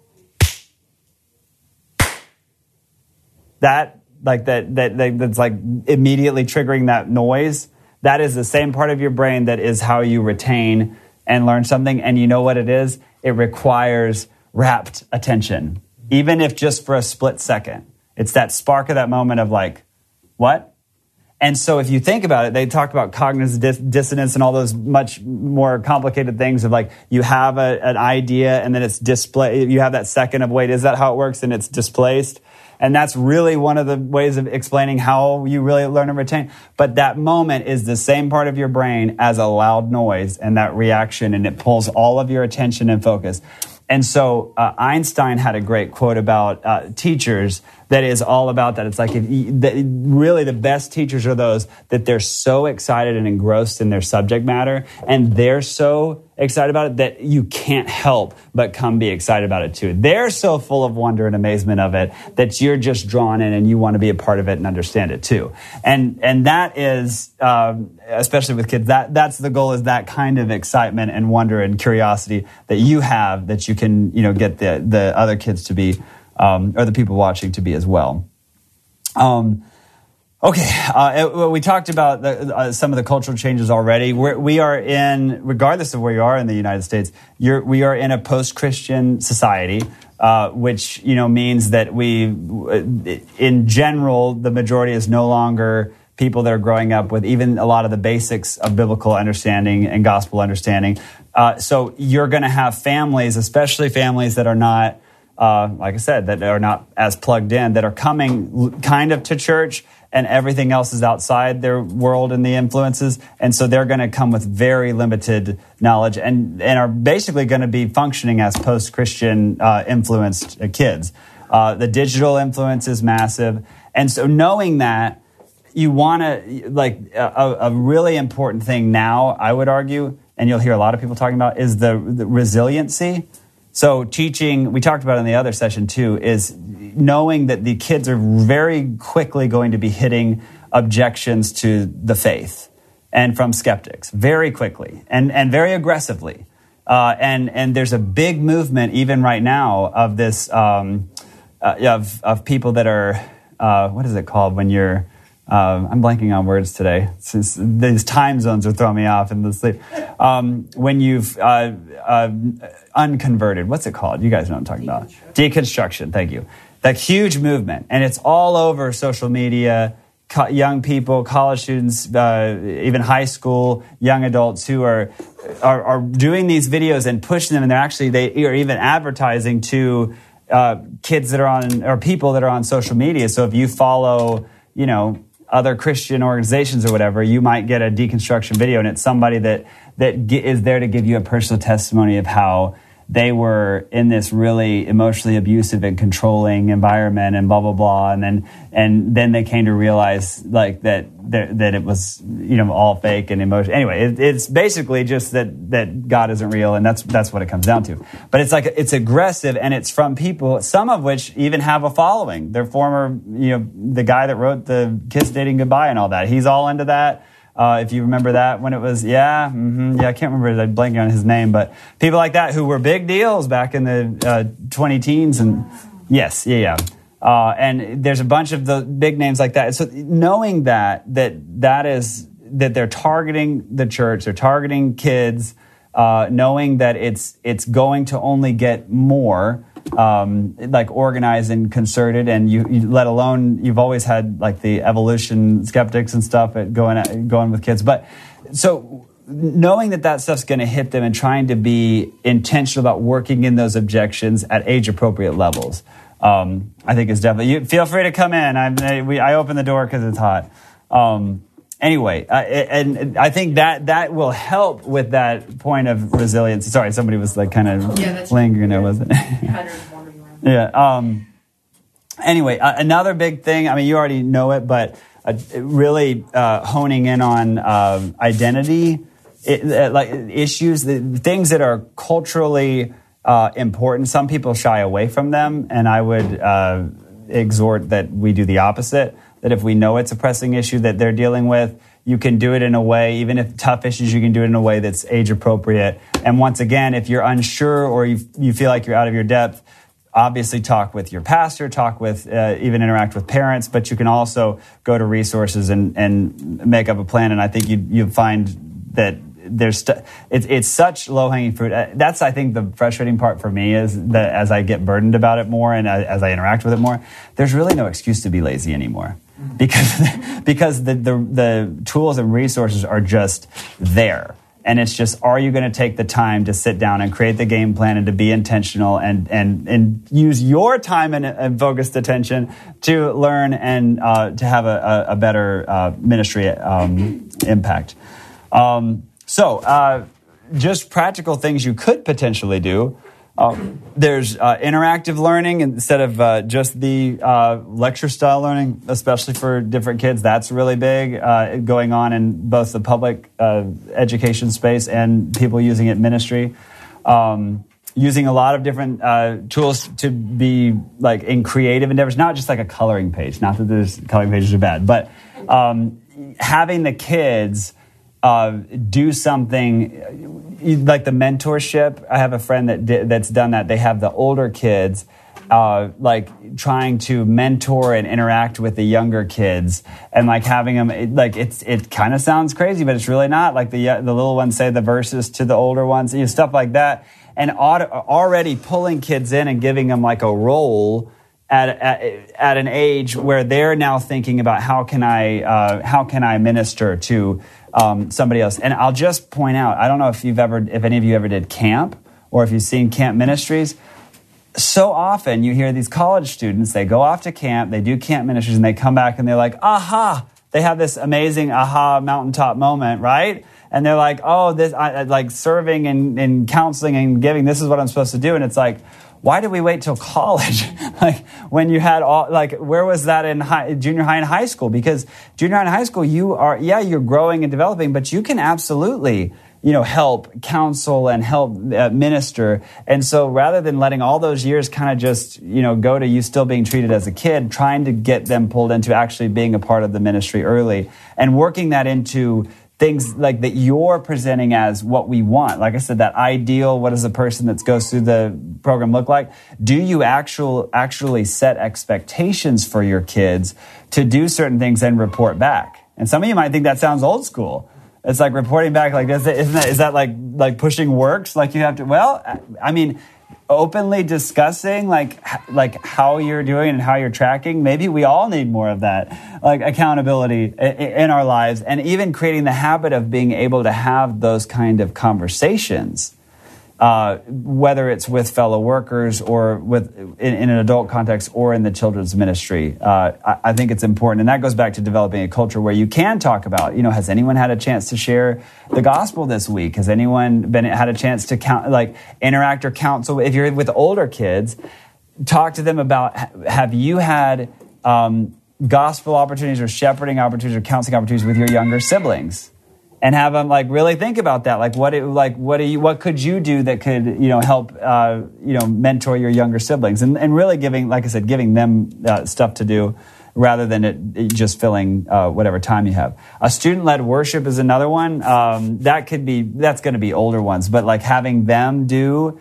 like immediately triggering that noise. That is the same part of your brain that is how you retain and learn something. And you know what it is? It requires rapt attention, even if just for a split second. It's that spark of that moment of like, what? And so if you think about it, they talk about cognitive dissonance and all those much more complicated things of like, you have an idea and then it's displaced. You have that second of, wait, is that how it works? And it's displaced. And that's really one of the ways of explaining how you really learn and retain. But that moment is the same part of your brain as a loud noise and that reaction, and it pulls all of your attention and focus. And so Einstein had a great quote about teachers that is all about that. It's like really the best teachers are those that they're so excited and engrossed in their subject matter, and they're so excited about it that you can't help but come be excited about it too. They're so full of wonder and amazement of it that you're just drawn in and you want to be a part of it and understand it too. And that is, especially with kids, that's the goal, is that kind of excitement and wonder and curiosity that you have, that you can, get the other kids to be, or the people watching to be as well. Okay, we talked about some of the cultural changes already. We are in, regardless of where you are in the United States, we are in a post-Christian society, which means that in general, the majority is no longer people that are growing up with even a lot of the basics of biblical understanding and gospel understanding. So you're going to have families, especially families that are not, like I said, that are not as plugged in, that are coming kind of to church, and everything else is outside their world and the influences. And so they're going to come with very limited knowledge and are basically going to be functioning as post-Christian influenced kids. The digital influence is massive. And so knowing that, you want to, a really important thing now, I would argue, and you'll hear a lot of people talking about, is the resiliency. So teaching, we talked about in the other session too, is knowing that the kids are very quickly going to be hitting objections to the faith and from skeptics very quickly and very aggressively. And there's a big movement even right now of this, of people that are, what is it called when you're, I'm blanking on words today. Since these time zones are throwing me off in the sleep. When you've unconverted, what's it called? You guys know what I'm talking about. Deconstruction. Thank you. That huge movement, and it's all over social media. Young people, college students, even high school, young adults who are doing these videos and pushing them, and they are even advertising to kids that are on, or people that are on social media. So if you follow, other Christian organizations or whatever, you might get a deconstruction video, and it's somebody that is there to give you a personal testimony of how they were in this really emotionally abusive and controlling environment and blah, blah, blah. And then they came to realize that it was, all fake and emotion. Anyway, it's basically just that God isn't real. And that's what it comes down to. But it's aggressive, and it's from people, some of which even have a following. They're former, the guy that wrote the Kiss Dating Goodbye and all that. He's all into that. If you remember that when it was, I can't remember, I'm blanking on his name, but people like that who were big deals back in the 20 teens. And yes, and there's a bunch of the big names like that. So knowing that they're targeting the church, they're targeting kids, knowing that it's going to only get more, organized and concerted, and you let alone, you've always had the evolution skeptics and stuff going with kids. But so knowing that stuff's going to hit them and trying to be intentional about working in those objections at age appropriate levels, I think is definitely, you feel free to come in. I open the door because it's hot. Anyway, and I think that will help with that point of resilience. Sorry, somebody was kind of lingering there, wasn't it? Yeah. Anyway, another big thing, you already know it, but really honing in on identity issues, the things that are culturally important. Some people shy away from them, and I would exhort that we do the opposite. That if we know it's a pressing issue that they're dealing with, you can do it in a way, even if tough issues, you can do it in a way that's age appropriate. And once again, if you're unsure or you feel like you're out of your depth, obviously talk with your pastor, talk with, even interact with parents, but you can also go to resources and make up a plan. And I think you find that it's such low-hanging fruit. That's, I think, the frustrating part for me is that as I get burdened about it more and as I interact with it more, there's really no excuse to be lazy anymore. Because the tools and resources are just there. And it's just, are you going to take the time to sit down and create the game plan and to be intentional and use your time and focused attention to learn and to have a better ministry impact. So just practical things you could potentially do. There's interactive learning instead of just the lecture-style learning, especially for different kids. That's really big, going on in both the public education space and people using it in ministry. Using a lot of different tools to be like in creative endeavors, not just like a coloring page. Not that there's coloring pages are bad, but having the kids do something like the mentorship. I have a friend that's done that. They have the older kids like trying to mentor and interact with the younger kids, and like having them it kind of sounds crazy, but it's really not. Like the little ones say the verses to the older ones, stuff like that, and already pulling kids in and giving them like a role at an age where they're now thinking about how can I minister to somebody else. And I'll just point out, I don't know if any of you ever did camp or if you've seen camp ministries. So often you hear these college students, they go off to camp, they do camp ministries, and they come back and they're like, aha, they have this amazing aha mountaintop moment, right? And they're like, oh, this, like serving and counseling and giving, this is what I'm supposed to do. And it's like, why did we wait till college? Like when you had where was that in junior high and high school? Because junior high and high school, you're growing and developing, but you can absolutely, help counsel and help minister. And so rather than letting all those years kind of just, go to you still being treated as a kid, trying to get them pulled into actually being a part of the ministry early and working that into things like that you're presenting as what we want. Like I said, that ideal, what does a person that goes through the program look like? Do you actually set expectations for your kids to do certain things and report back? And some of you might think that sounds old school. It's like reporting back like this. Is that like pushing works? Like you have to, well, I mean, openly discussing like how you're doing and how you're tracking. Maybe we all need more of that, like accountability in our lives, and even creating the habit of being able to have those kind of conversations, whether it's with fellow workers or in an adult context or in the children's ministry. I think it's important, and that goes back to developing a culture where you can talk about, has anyone had a chance to share the gospel this week? Has anyone had a chance to interact or counsel? If you're with older kids, talk to them about, have you had gospel opportunities or shepherding opportunities or counseling opportunities with your younger siblings? And have them really think about that. What could you do that could help mentor your younger siblings, and really giving them stuff to do rather than it just filling whatever time you have. A student-led worship is another one. That's going to be older ones, but like having them do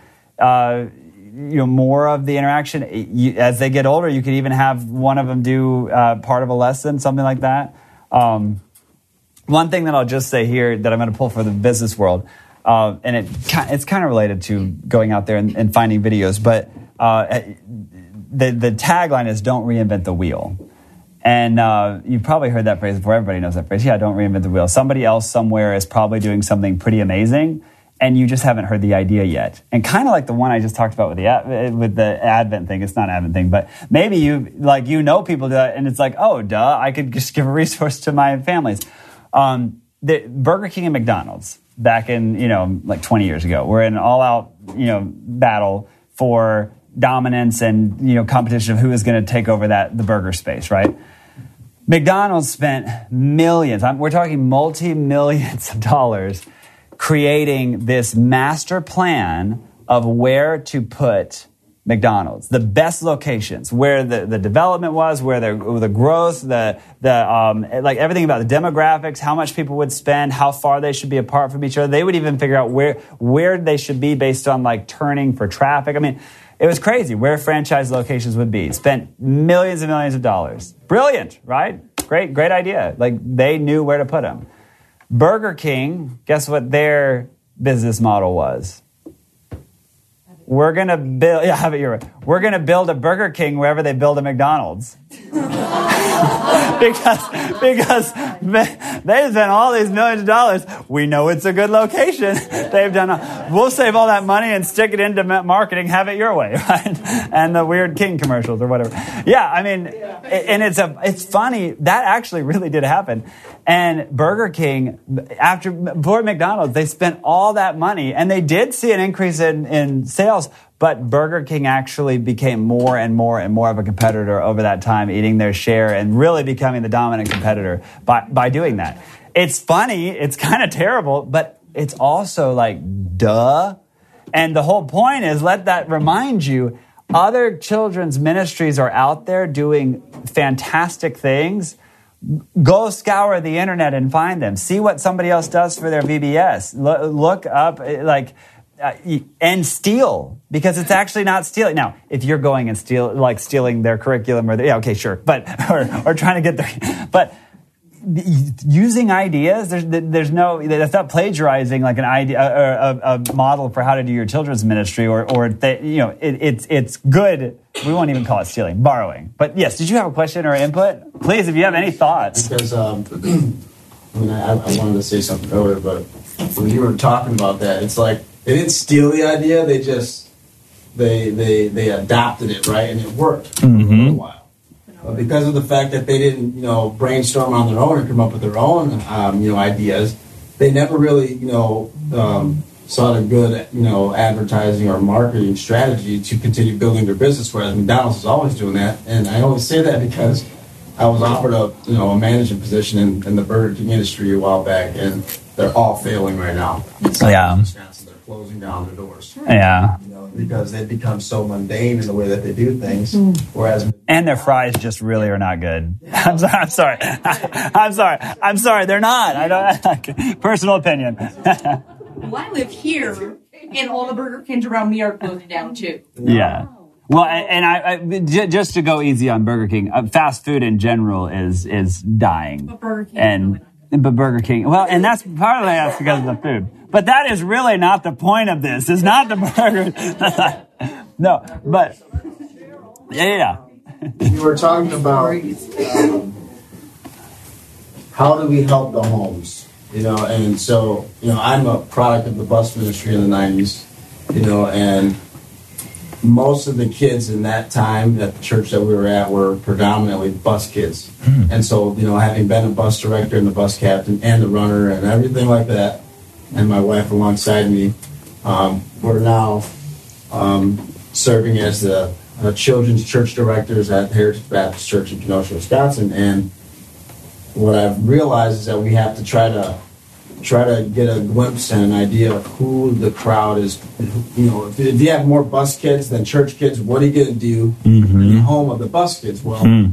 more of the interaction as they get older. You could even have one of them do part of a lesson, something like that. One thing that I'll just say here that I'm going to pull for the business world, and it's kind of related to going out there and finding videos, but the tagline is "Don't reinvent the wheel," and you've probably heard that phrase before. Everybody knows that phrase. Yeah, don't reinvent the wheel. Somebody else somewhere is probably doing something pretty amazing, and you just haven't heard the idea yet. And kind of like the one I just talked about with the Advent thing. It's not an Advent thing, but maybe you people do that, and it's like, oh, duh, I could just give a resource to my families. The Burger King and McDonald's back in 20 years ago were in an all-out battle for dominance and competition of who is going to take over the burger space, right? McDonald's spent millions. We're talking multi-millions of dollars creating this master plan of where to put McDonald's, the best locations, where the development was, where the growth, everything about the demographics, how much people would spend, how far they should be apart from each other. They would even figure out where they should be based on turning for traffic. I mean, it was crazy where franchise locations would be. Spent millions and millions of dollars. Brilliant, right? Great idea. They knew where to put them. Burger King, guess what their business model was? We're going to build, we're going to build a Burger King wherever they build a McDonald's. because they spent all these millions of dollars. We know it's a good location. They've done. We'll save all that money and stick it into marketing. Have it your way, right? And the weird King commercials or whatever. Yeah, I mean, and it's funny that actually really did happen. And Burger King, before McDonald's, they spent all that money, and they did see an increase in sales. But Burger King actually became more and more and more of a competitor over that time, eating their share and really becoming the dominant competitor by doing that. It's funny. It's kind of terrible, but it's also like, duh. And the whole point is, let that remind you, other children's ministries are out there doing fantastic things. Go scour the internet and find them. See what somebody else does for their VBS. Look up, and steal, because it's actually not stealing. Now, if you're going and stealing their curriculum, okay, sure, but or trying to get but using ideas, there's no, that's not plagiarizing like an idea or a model for how to do your children's ministry, it's good. We won't even call it stealing, borrowing. But yes, did you have a question or input? Please, if you have any thoughts. Because I wanted to say something earlier, but when you were talking about that, it's like they didn't steal the idea; they just they adopted it, right, and it worked for a little while. But because of the fact that they didn't, brainstorm on their own and come up with their own, ideas, they never really, sought a good, advertising or marketing strategy to continue building their business. Whereas McDonald's is always doing that, and I always say that because I was offered a management position in the Burger King industry a while back, and they're all failing right now. Yeah. They're closing down their doors. Yeah. Because they've become so mundane in the way that they do things. Whereas, and their fries just really are not good. I'm sorry. I'm sorry. They're not. I don't. Personal opinion. Well, I live here, and all the Burger Kings around me are closing down too. Yeah. Well, and I just to go easy on Burger King, fast food in general is dying. But Burger King. But Burger King, well, and that's partly that's because of the food. But that is really not the point of this. It's not the burger. No, but yeah. You were talking about how do we help the homes, and so I'm a product of the bus ministry in the 90s, and most of the kids in that time at the church that we were at were predominantly bus kids. And so, having been a bus director and the bus captain and the runner and everything like that, and my wife alongside me, we're now serving as the children's church directors at Heritage Baptist Church in Kenosha, Wisconsin. And what I've realized is that we have to try to get a glimpse and an idea of who the crowd is. If you have more bus kids than church kids, what are you going to do in the home of the bus kids? Well,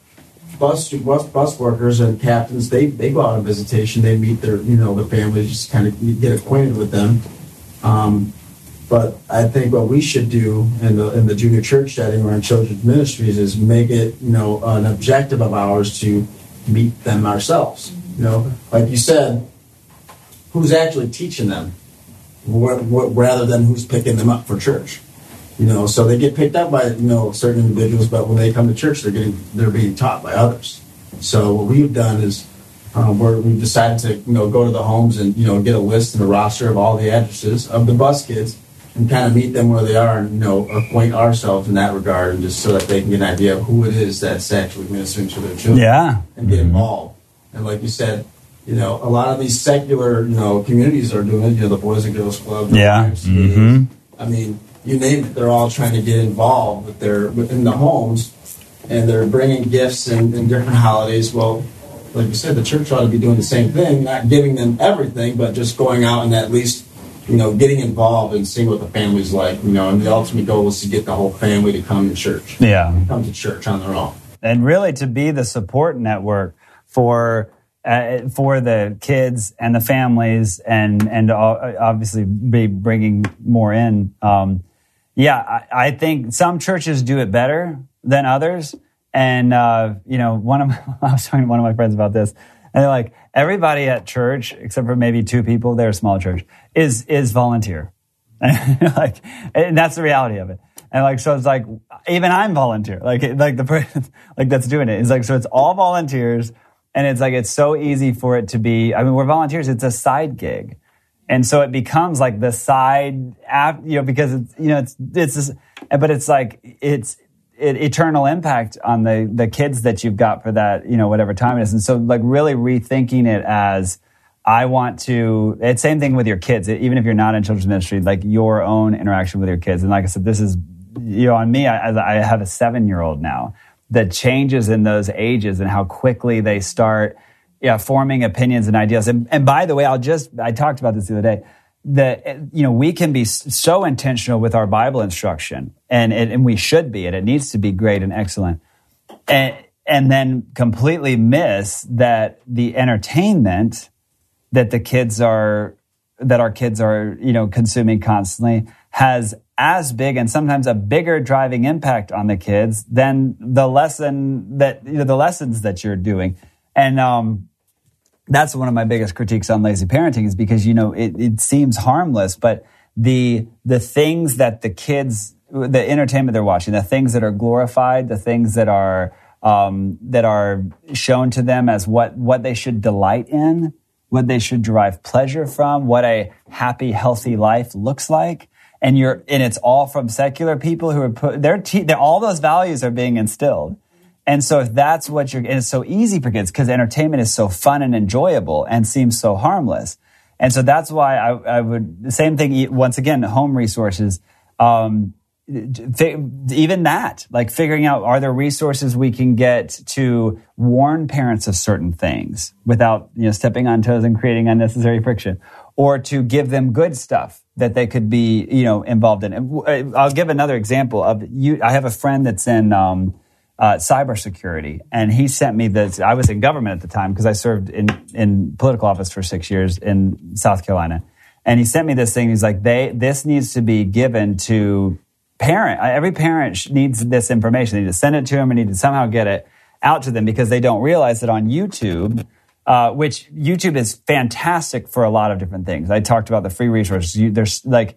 bus workers and captains, they go out on visitation. They meet their families, just kind of get acquainted with them. But I think what we should do in the junior church setting or in children's ministries is make it an objective of ours to meet them ourselves. Like you said, who's actually teaching them, rather than who's picking them up for church. So they get picked up by certain individuals, but when they come to church, they're being taught by others. So what we've done is we've decided to go to the homes and get a list and a roster of all the addresses of the bus kids and kind of meet them where they are and acquaint ourselves in that regard, and just so that they can get an idea of who it is that's actually ministering to their children, and get involved. And like you said, a lot of these secular, communities are doing it. The Boys and Girls Club. I mean, you name it. They're all trying to get involved within the homes, and they're bringing gifts and different holidays. Well, like you said, the church ought to be doing the same thing, not giving them everything, but just going out and at least, getting involved and seeing what the family's like. And the ultimate goal is to get the whole family to come to church. Come to church on their own, and really to be the support network for the kids and the families, and obviously be bringing more in. I think some churches do it better than others. And, I was talking to one of my friends about this, and they're like, everybody at church, except for maybe two people, they're a small church, is volunteer. And that's the reality of it. And so it's like, even I'm volunteer, the person that's doing it. It's like, so it's all volunteers. And it's like, it's so easy for it to be, we're volunteers. It's a side gig. And so it becomes like the side app, because it's eternal impact on the kids that you've got for that, whatever time it is. And so really rethinking it as I want to, it's same thing with your kids, even if you're not in children's ministry, like your own interaction with your kids. And like I said, this is, on me, I have a 7-year-old now. The changes in those ages and how quickly they start forming opinions and ideas. And by the way, I talked about this the other day, that, we can be so intentional with our Bible instruction, and we should be, and it needs to be great and excellent. And then completely miss that the entertainment that our kids are, consuming constantly has as big and sometimes a bigger driving impact on the kids than the lessons that you're doing. And that's one of my biggest critiques on lazy parenting, is because, it seems harmless, but the things that the kids, the entertainment they're watching, the things that are glorified, the things that are shown to them as what they should delight in, what they should derive pleasure from, what a happy, healthy life looks like. And it's all from secular people who are all those values are being instilled. And so if that's what and it's so easy for kids because entertainment is so fun and enjoyable and seems so harmless. And so that's why I would, the same thing, once again, home resources, even that, like figuring out, are there resources we can get to warn parents of certain things without, stepping on toes and creating unnecessary friction, or to give them good stuff that they could be, involved in. And I'll give another example of I have a friend that's in cybersecurity, and he sent me this. I was in government at the time because I served in political office for 6 years in South Carolina, and he sent me this thing. He's like, this needs to be given to every parent needs this information. They need to send it to them and need to somehow get it out to them, because they don't realize that on YouTube, which YouTube is fantastic for a lot of different things. I talked about the free resources. I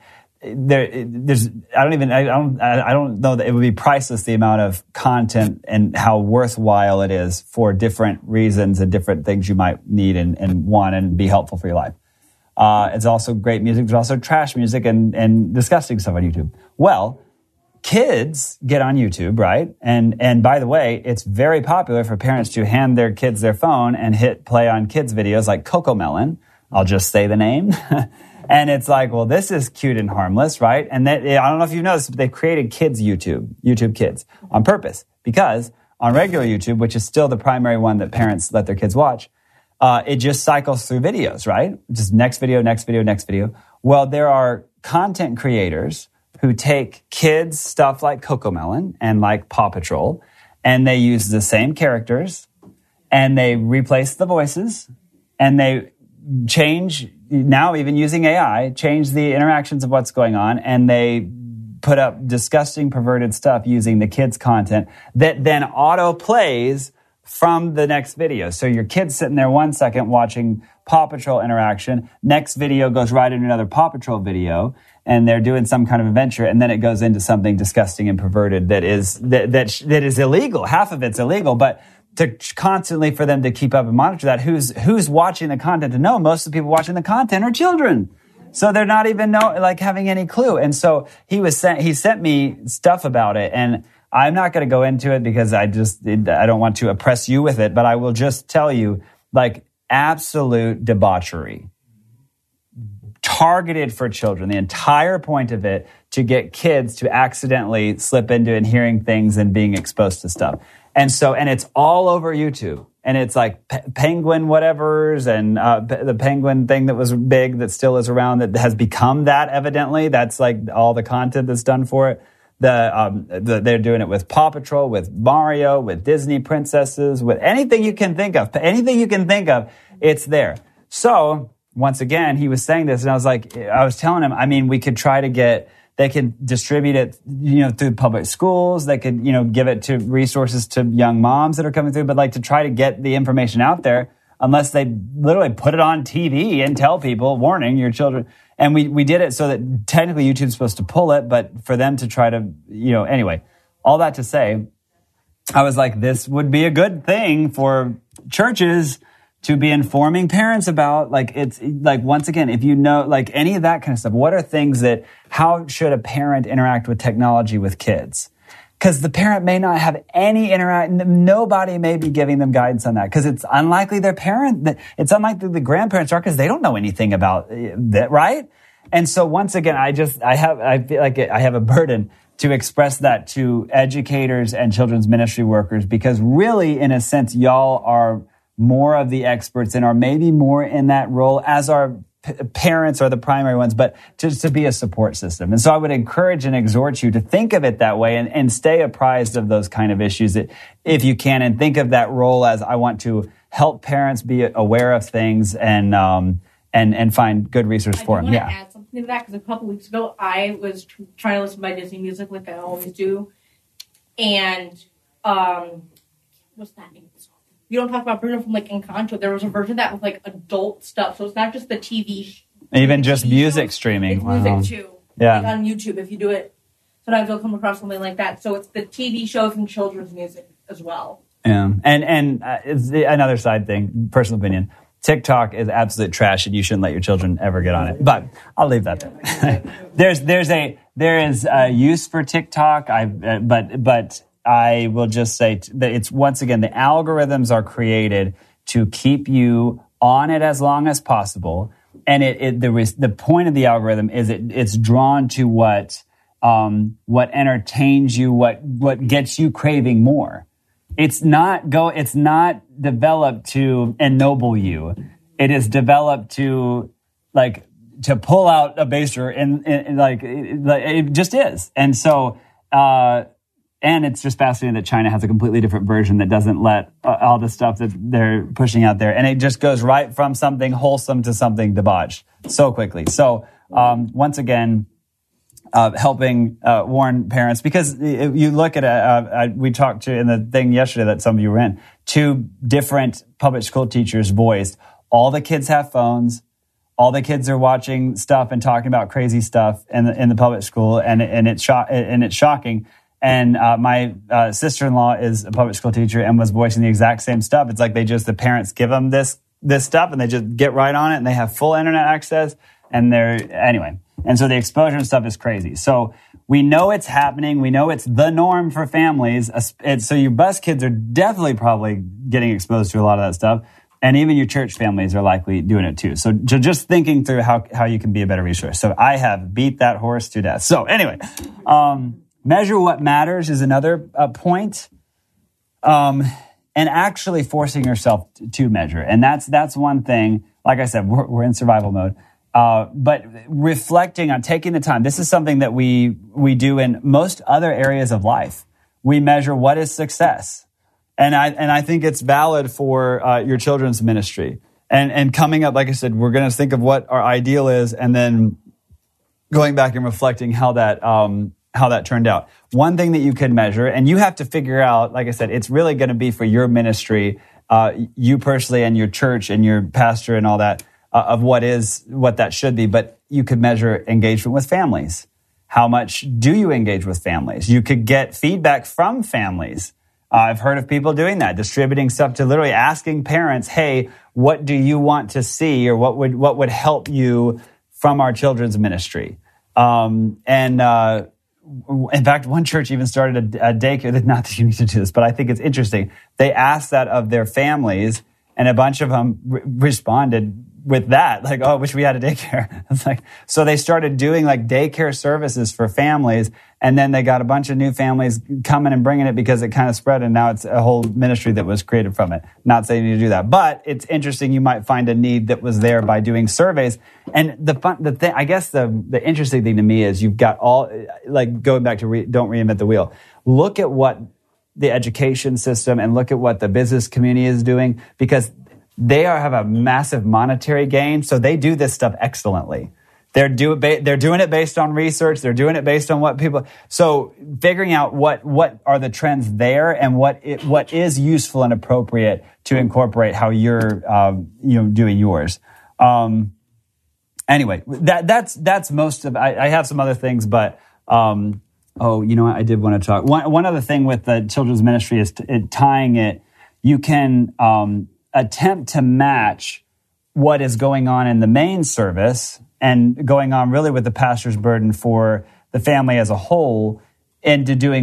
don't know that it would be priceless, the amount of content and how worthwhile it is for different reasons and different things you might need and want and be helpful for your life. It's also great music. There's also trash music and disgusting stuff on YouTube. Well, kids get on YouTube, right? And by the way, it's very popular for parents to hand their kids their phone and hit play on kids' videos like CoComelon. I'll just say the name. And it's like, well, this is cute and harmless, right? And I don't know if you've noticed, but they've created kids YouTube Kids, on purpose. Because on regular YouTube, which is still the primary one that parents let their kids watch, it just cycles through videos, right? Just next video, next video, next video. Well, there are content creators who take kids' stuff like CoComelon and like Paw Patrol, and they use the same characters, and they replace the voices, and they change, now even using AI, change the interactions of what's going on, and they put up disgusting, perverted stuff using the kids' content that then auto-plays from the next video. So your kid's sitting there 1 second watching Paw Patrol interaction, next video goes right into another Paw Patrol video, and they're doing some kind of adventure, and then it goes into something disgusting and perverted that is illegal. Half of it's illegal, but to constantly for them to keep up and monitor that, who's watching the content to know? Most of the people watching the content are children. So they're not even having any clue. And so he sent me stuff about it, and I'm not going to go into it because I don't want to oppress you with it, but I will just tell you, absolute debauchery. Targeted for children. The entire point of it to get kids to accidentally slip into and hearing things and being exposed to stuff. And it's all over YouTube. And it's like penguin whatevers and the penguin thing that was big that still is around that has become that, evidently. That's like all the content that's done for it. They're doing it with Paw Patrol, with Mario, with Disney princesses, with anything you can think of. Anything you can think of, it's there. So once again, he was saying this, and I was telling him, we could try to they could distribute it, through public schools. They could, give it to resources to young moms that are coming through, but to try to get the information out there, unless they literally put it on TV and tell people, warning your children. And we did it so that technically YouTube's supposed to pull it, but for them to try to, anyway, all that to say, I was like, this would be a good thing for churches to be informing parents about. It's once again, if any of that kind of stuff, what are things how should a parent interact with technology with kids? because the parent may not have any nobody may be giving them guidance on that, because it's unlikely it's unlikely the grandparents are, because they don't know anything about that, right? And so once again, I feel like I have a burden to express that to educators and children's ministry workers, because really, in a sense, y'all are more of the experts and are maybe more in that role, as our parents are the primary ones, but just to be a support system. And so I would encourage and exhort you to think of it that way, and stay apprised of those kind of issues if you can, and think of that role as, I want to help parents be aware of things and find good resource for them. Yeah. Add something to that, because a couple weeks ago I was trying to listen to my Disney music like I always do, and what's that name? You don't talk about Bruno from like Encanto. There was a version that was like adult stuff, so it's not just the TV. Even just TV music shows. streaming. It's music too. Yeah. Like on YouTube, if you do it, sometimes you'll come across something like that. So it's the TV shows and children's music as well. Yeah, and it's another side thing, personal opinion. TikTok is absolute trash, and you shouldn't let your children ever get on it. But I'll leave that there. there is a use for TikTok. But I will just say that it's, once again, the algorithms are created to keep you on it as long as possible, and the point of the algorithm is it's drawn to what entertains you, what gets you craving more. It's not developed to ennoble you. It is developed to pull out a baser, and it just is. And so, and it's just fascinating that China has a completely different version that doesn't let all the stuff that they're pushing out there, and it just goes right from something wholesome to something debauched so quickly. So, once again, helping warn parents, because you look at we talked to in the thing yesterday that some of you were in, 2 different public school teachers voiced, all the kids have phones, all the kids are watching stuff and talking about crazy stuff in the public school, and it's shocking. And my sister-in-law is a public school teacher and was voicing the exact same stuff. It's like the parents give them this stuff, and they just get right on it, and they have full internet access, and anyway. And so the exposure and stuff is crazy. So we know it's happening. We know it's the norm for families. So your bus kids are definitely probably getting exposed to a lot of that stuff. And even your church families are likely doing it too. So just thinking through how you can be a better resource. So I have beat that horse to death. So anyway, measure what matters is another point. And actually forcing yourself to measure. And that's one thing. Like I said, we're in survival mode. But reflecting on taking the time, this is something that we do in most other areas of life. We measure what is success. And I think it's valid for your children's ministry. And coming up, like I said, we're going to think of what our ideal is, and then going back and reflecting how that turned out. One thing that you could measure, and you have to figure out, like I said, it's really going to be for your ministry, you personally and your church and your pastor and all that, of what that should be. But you could measure engagement with families. How much do you engage with families? You could get feedback from families. I've heard of people doing that, distributing stuff to literally asking parents, hey, what do you want to see, or what would help you from our children's ministry? In fact, one church even started a daycare. Not that you need to do this, but I think it's interesting. They asked that of their families, and a bunch of them responded with that, like, oh, I wish we had a daycare. It's like, so they started doing like daycare services for families, and then they got a bunch of new families coming and bringing it because it kind of spread, and now it's a whole ministry that was created from it. Not saying you need to do that, but it's interesting. You might find a need that was there by doing surveys. And I guess the interesting thing to me is you've got all, like, going back to don't reinvent the wheel. Look at what the education system and look at what the business community is doing, because they have a massive monetary gain, so they do this stuff excellently. They're doing it based on research. They're doing it based on what people. So figuring out what are the trends there, and what is useful and appropriate to incorporate how you're doing yours. Anyway, that's most of. I have some other things, but you know what? I did want to talk. One other thing with the children's ministry is tying it. You can attempt to match what is going on in the main service and going on really with the pastor's burden for the family as a whole, into doing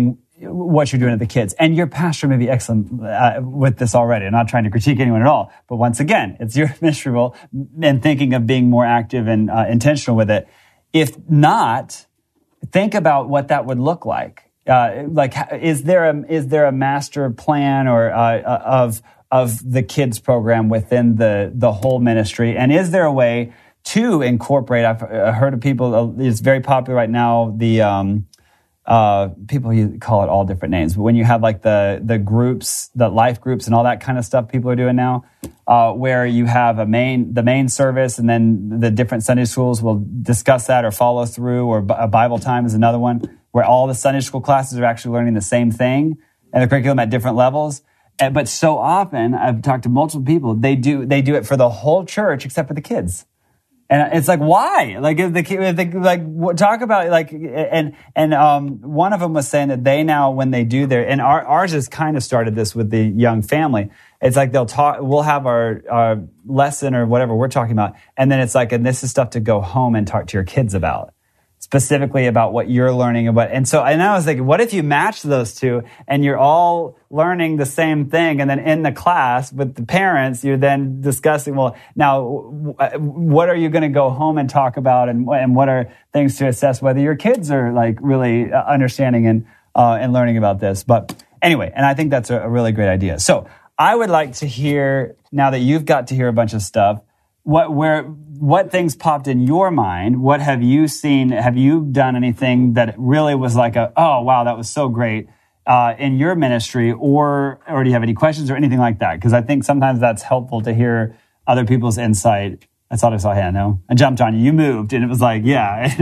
what you're doing to the kids. And your pastor may be excellent with this already. I'm not trying to critique anyone at all. But once again, it's your ministry role and thinking of being more active and intentional with it. If not, think about what that would look like. Is there a master plan or of the kids program within the whole ministry? And is there a way to incorporate? I've heard of people. It's very popular right now. The people call it all different names, but when you have like the groups, the life groups, and all that kind of stuff, people are doing now, where you have the main service, and then the different Sunday schools will discuss that or follow through, or a Bible time is another one, where all the Sunday school classes are actually learning the same thing and the curriculum at different levels. But so often, I've talked to multiple people, they do it for the whole church except for the kids. And it's like, why? Like, talk about like, and one of them was saying that they now, when they do their, and ours has kind of started this with the young family. It's like we'll have our lesson or whatever we're talking about, and then it's like, and this is stuff to go home and talk to your kids about, specifically about what you're learning about. And I was thinking, what if you match those two and you're all learning the same thing, and then in the class with the parents, you're then discussing, well, now what are you going to go home and talk about, and what are things to assess whether your kids are like really understanding and learning about this. But anyway, and I think that's a really great idea. So I would like to hear, now that you've got to hear a bunch of stuff, what things popped in your mind? What have you seen? Have you done anything that really was like oh, wow, that was so great in your ministry? Or do you have any questions or anything like that? Because I think sometimes that's helpful to hear other people's insight. I thought I saw a hand, no? I jumped on you. You moved, and it was like, yeah,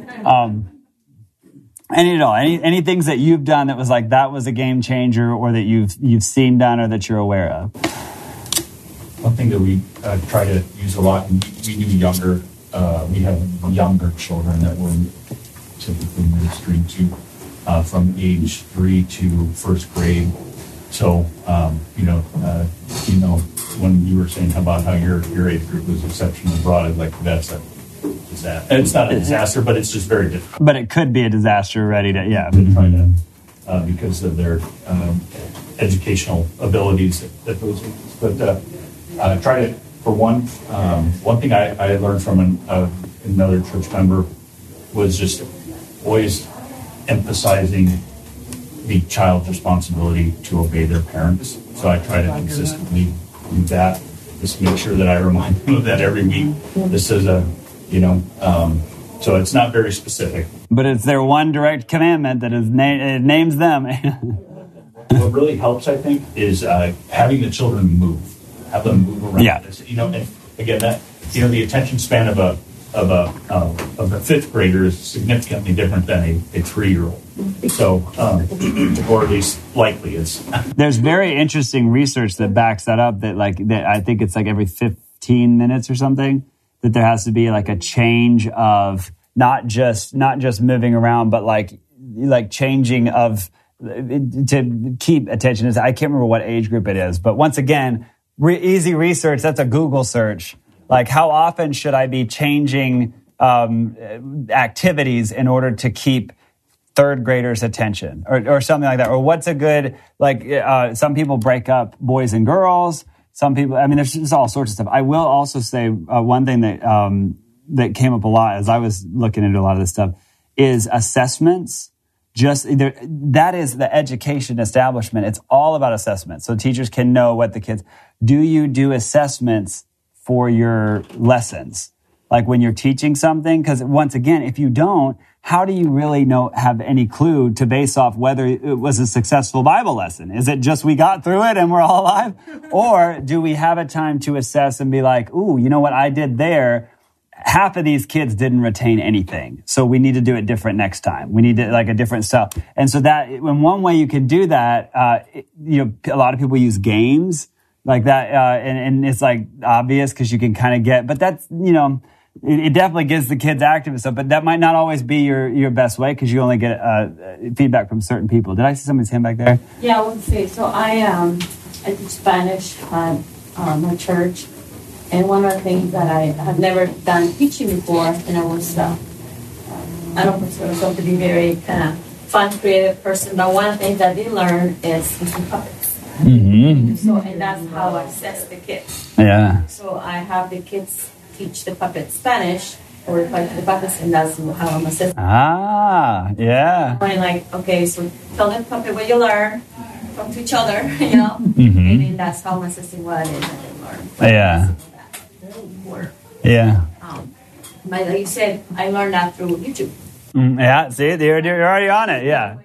any things that you've done that was like, that was a game changer, or that you've seen done, or that you're aware of? One thing that we try to use a lot, and we have younger children that we're typically ministering to from age 3 to first grade. So, when you were saying about how your age group was exceptionally broad, like that's a disaster. It's not a disaster, but it's just very difficult. But it could be a disaster ready to, yeah. To try to, because of their educational abilities at those ages. But try to, for one thing I learned from another church member was just always emphasizing the child's responsibility to obey their parents. So I try to consistently do that. Just make sure that I remind them of that every week. This is so it's not very specific. But it's their one direct commandment that is it names them. What really helps, I think, is having the children move. Have them move around. Yeah. And again, that the attention span of a fifth grader is significantly different than a 3-year-old. So, or at least likely is. There's very interesting research that backs that up. That I think it's like every 15 minutes or something that there has to be like a change of not just moving around, but like changing of to keep attention. I can't remember what age group it is, but once again. Easy research, that's a Google search. Like, how often should I be changing activities in order to keep third graders' attention or something like that? Or what's a good, some people break up boys and girls. Some people, there's just all sorts of stuff. I will also say one thing that came up a lot as I was looking into a lot of this stuff is assessments. That is the education establishment. It's all about assessments. So teachers can know what the kids... Do you do assessments for your lessons? Like when you're teaching something? Because once again, if you don't, how do you really have any clue to base off whether it was a successful Bible lesson? Is it just we got through it and we're all alive? Or do we have a time to assess and be like, ooh, you know what I did there? Half of these kids didn't retain anything. So we need to do it different next time. We need to a different stuff. And so that, in one way you can do that, a lot of people use games like that. And it's like obvious because you can kind of get, but that's, it definitely gets the kids active and stuff, but that might not always be your best way because you only get feedback from certain people. Did I see somebody's hand back there? Yeah, I would say, so I teach Spanish at my church. And one of the things that I have never done teaching before, and I was, I don't consider myself to be very kind of fun, creative person, but one of the things that they learn is using puppets. Mm-hmm. So, and that's how I assess the kids. Yeah. So I have the kids teach the puppet Spanish, or the puppets, and that's how I'm assessing. Ah, yeah. I'm like, okay, so tell the puppet what you learn, talk to each other, you know, Mm-hmm. and then that's how I'm assessing what it is that they learn. Yeah. Or, Yeah. like you said, I learned that through YouTube. Yeah, see, you're already on it, yeah.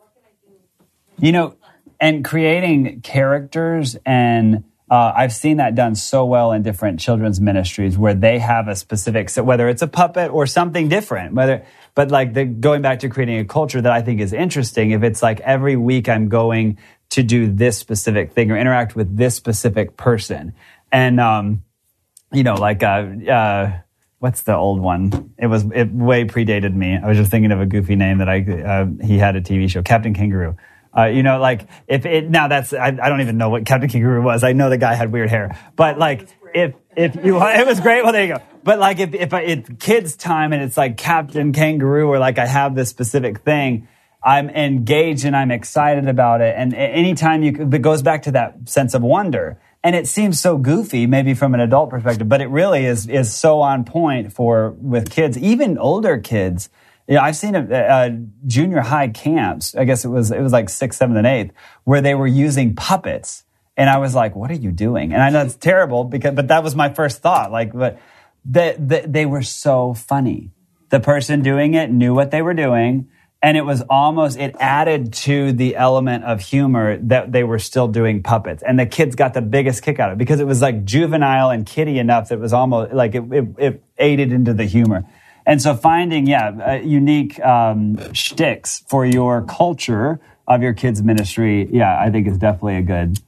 You know, and creating characters, and I've seen that done so well in different children's ministries where they have a specific, so whether it's a puppet or something different, but like going back to creating a culture that I think is interesting, if it's like every week I'm going to do this specific thing or interact with this specific person. And, you know, like, what's the old one? It way predated me. I was just thinking of a goofy name that he had a TV show, Captain Kangaroo. You know, like I don't even know what Captain Kangaroo was. I know the guy had weird hair, but like if you, it was great. Well, there you go. But like if it's kids' time and it's like Captain Kangaroo, or like I have this specific thing, I'm engaged and I'm excited about it. And anytime it goes back to that sense of wonder. And it seems so goofy, maybe from an adult perspective, but it really is so on point with kids, even older kids. You know, I've seen junior high camps. I guess it was like 6th, 7th, and 8th, where they were using puppets, and I was like, "What are you doing?" And I know it's terrible but that was my first thought. Like, but they were so funny. The person doing it knew what they were doing. And it added to the element of humor that they were still doing puppets. And the kids got the biggest kick out of it because it was like juvenile and kiddie enough that it was almost like it aided into the humor. And so finding, unique shticks for your culture of your kids' ministry, I think is definitely a good.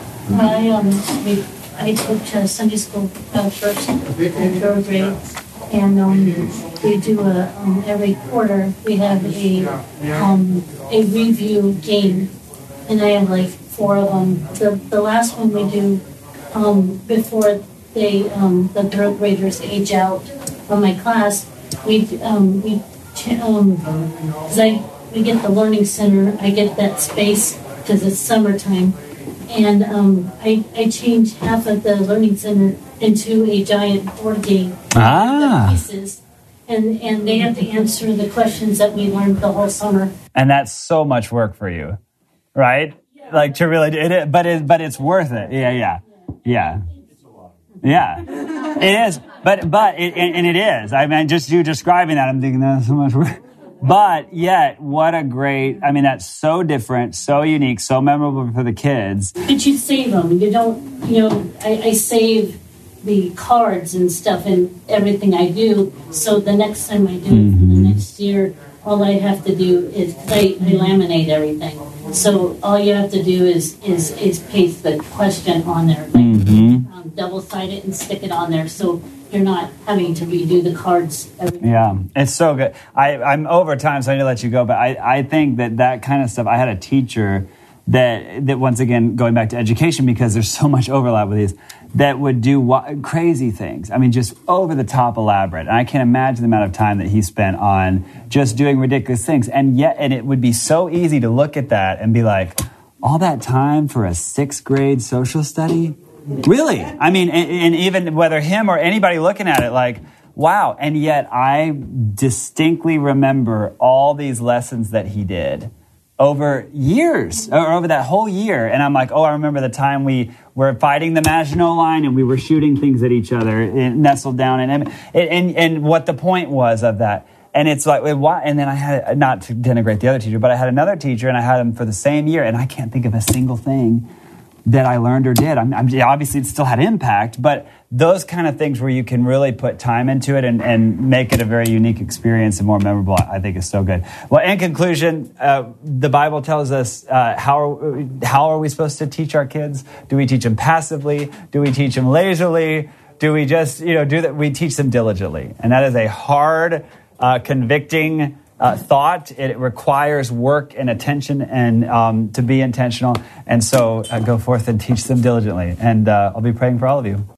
I teach Sunday school first and third grade. And we do every quarter we have a review game, and I have like 4 of them. The last one we do before the third graders age out from my class. We get the learning center. I get that space because it's summertime, and I change half of the learning center into a giant board game. Pieces, and they have to answer the questions that we learned the whole summer. And that's so much work for you, right? Yeah. Like to really do it, but it's worth it. Yeah. It is, but it is. I mean, just you describing that, I'm thinking that's so much work. But yet, what a great, I mean, that's so different, so unique, so memorable for the kids. But you save them. You don't, I save the cards and stuff and everything I do. So the next time I do it for the next year, all I have to do is, I laminate everything. So all you have to do is paste the question on there, double side it and stick it on there. So you're not having to redo the cards. Yeah, it's so good. I'm over time, so I need to let you go. But I think that kind of stuff. I had a teacher that once again going back to education because there's so much overlap with these that would do crazy things. I mean, just over the top elaborate. And I can't imagine the amount of time that he spent on just doing ridiculous things. And it would be so easy to look at that and be like, all that time for a 6th grade social study? Really? I mean, and even whether him or anybody looking at it like, wow. And yet I distinctly remember all these lessons that he did over years, or over that whole year. And I'm like, I remember the time we were fighting the Maginot Line and we were shooting things at each other and nestled down. And what the point was of that. And it's like, and then I had, not to denigrate the other teacher, but I had another teacher and I had him for the same year. And I can't think of a single thing that I learned or did. Obviously, it still had impact, but those kind of things where you can really put time into it and make it a very unique experience and more memorable, I think is so good. Well, in conclusion, the Bible tells us how are we supposed to teach our kids? Do we teach them passively? Do we teach them lazily? Do we just do that? We teach them diligently, and that is a hard, convicting thought. It requires work and attention and to be intentional. And so go forth and teach them diligently. And I'll be praying for all of you.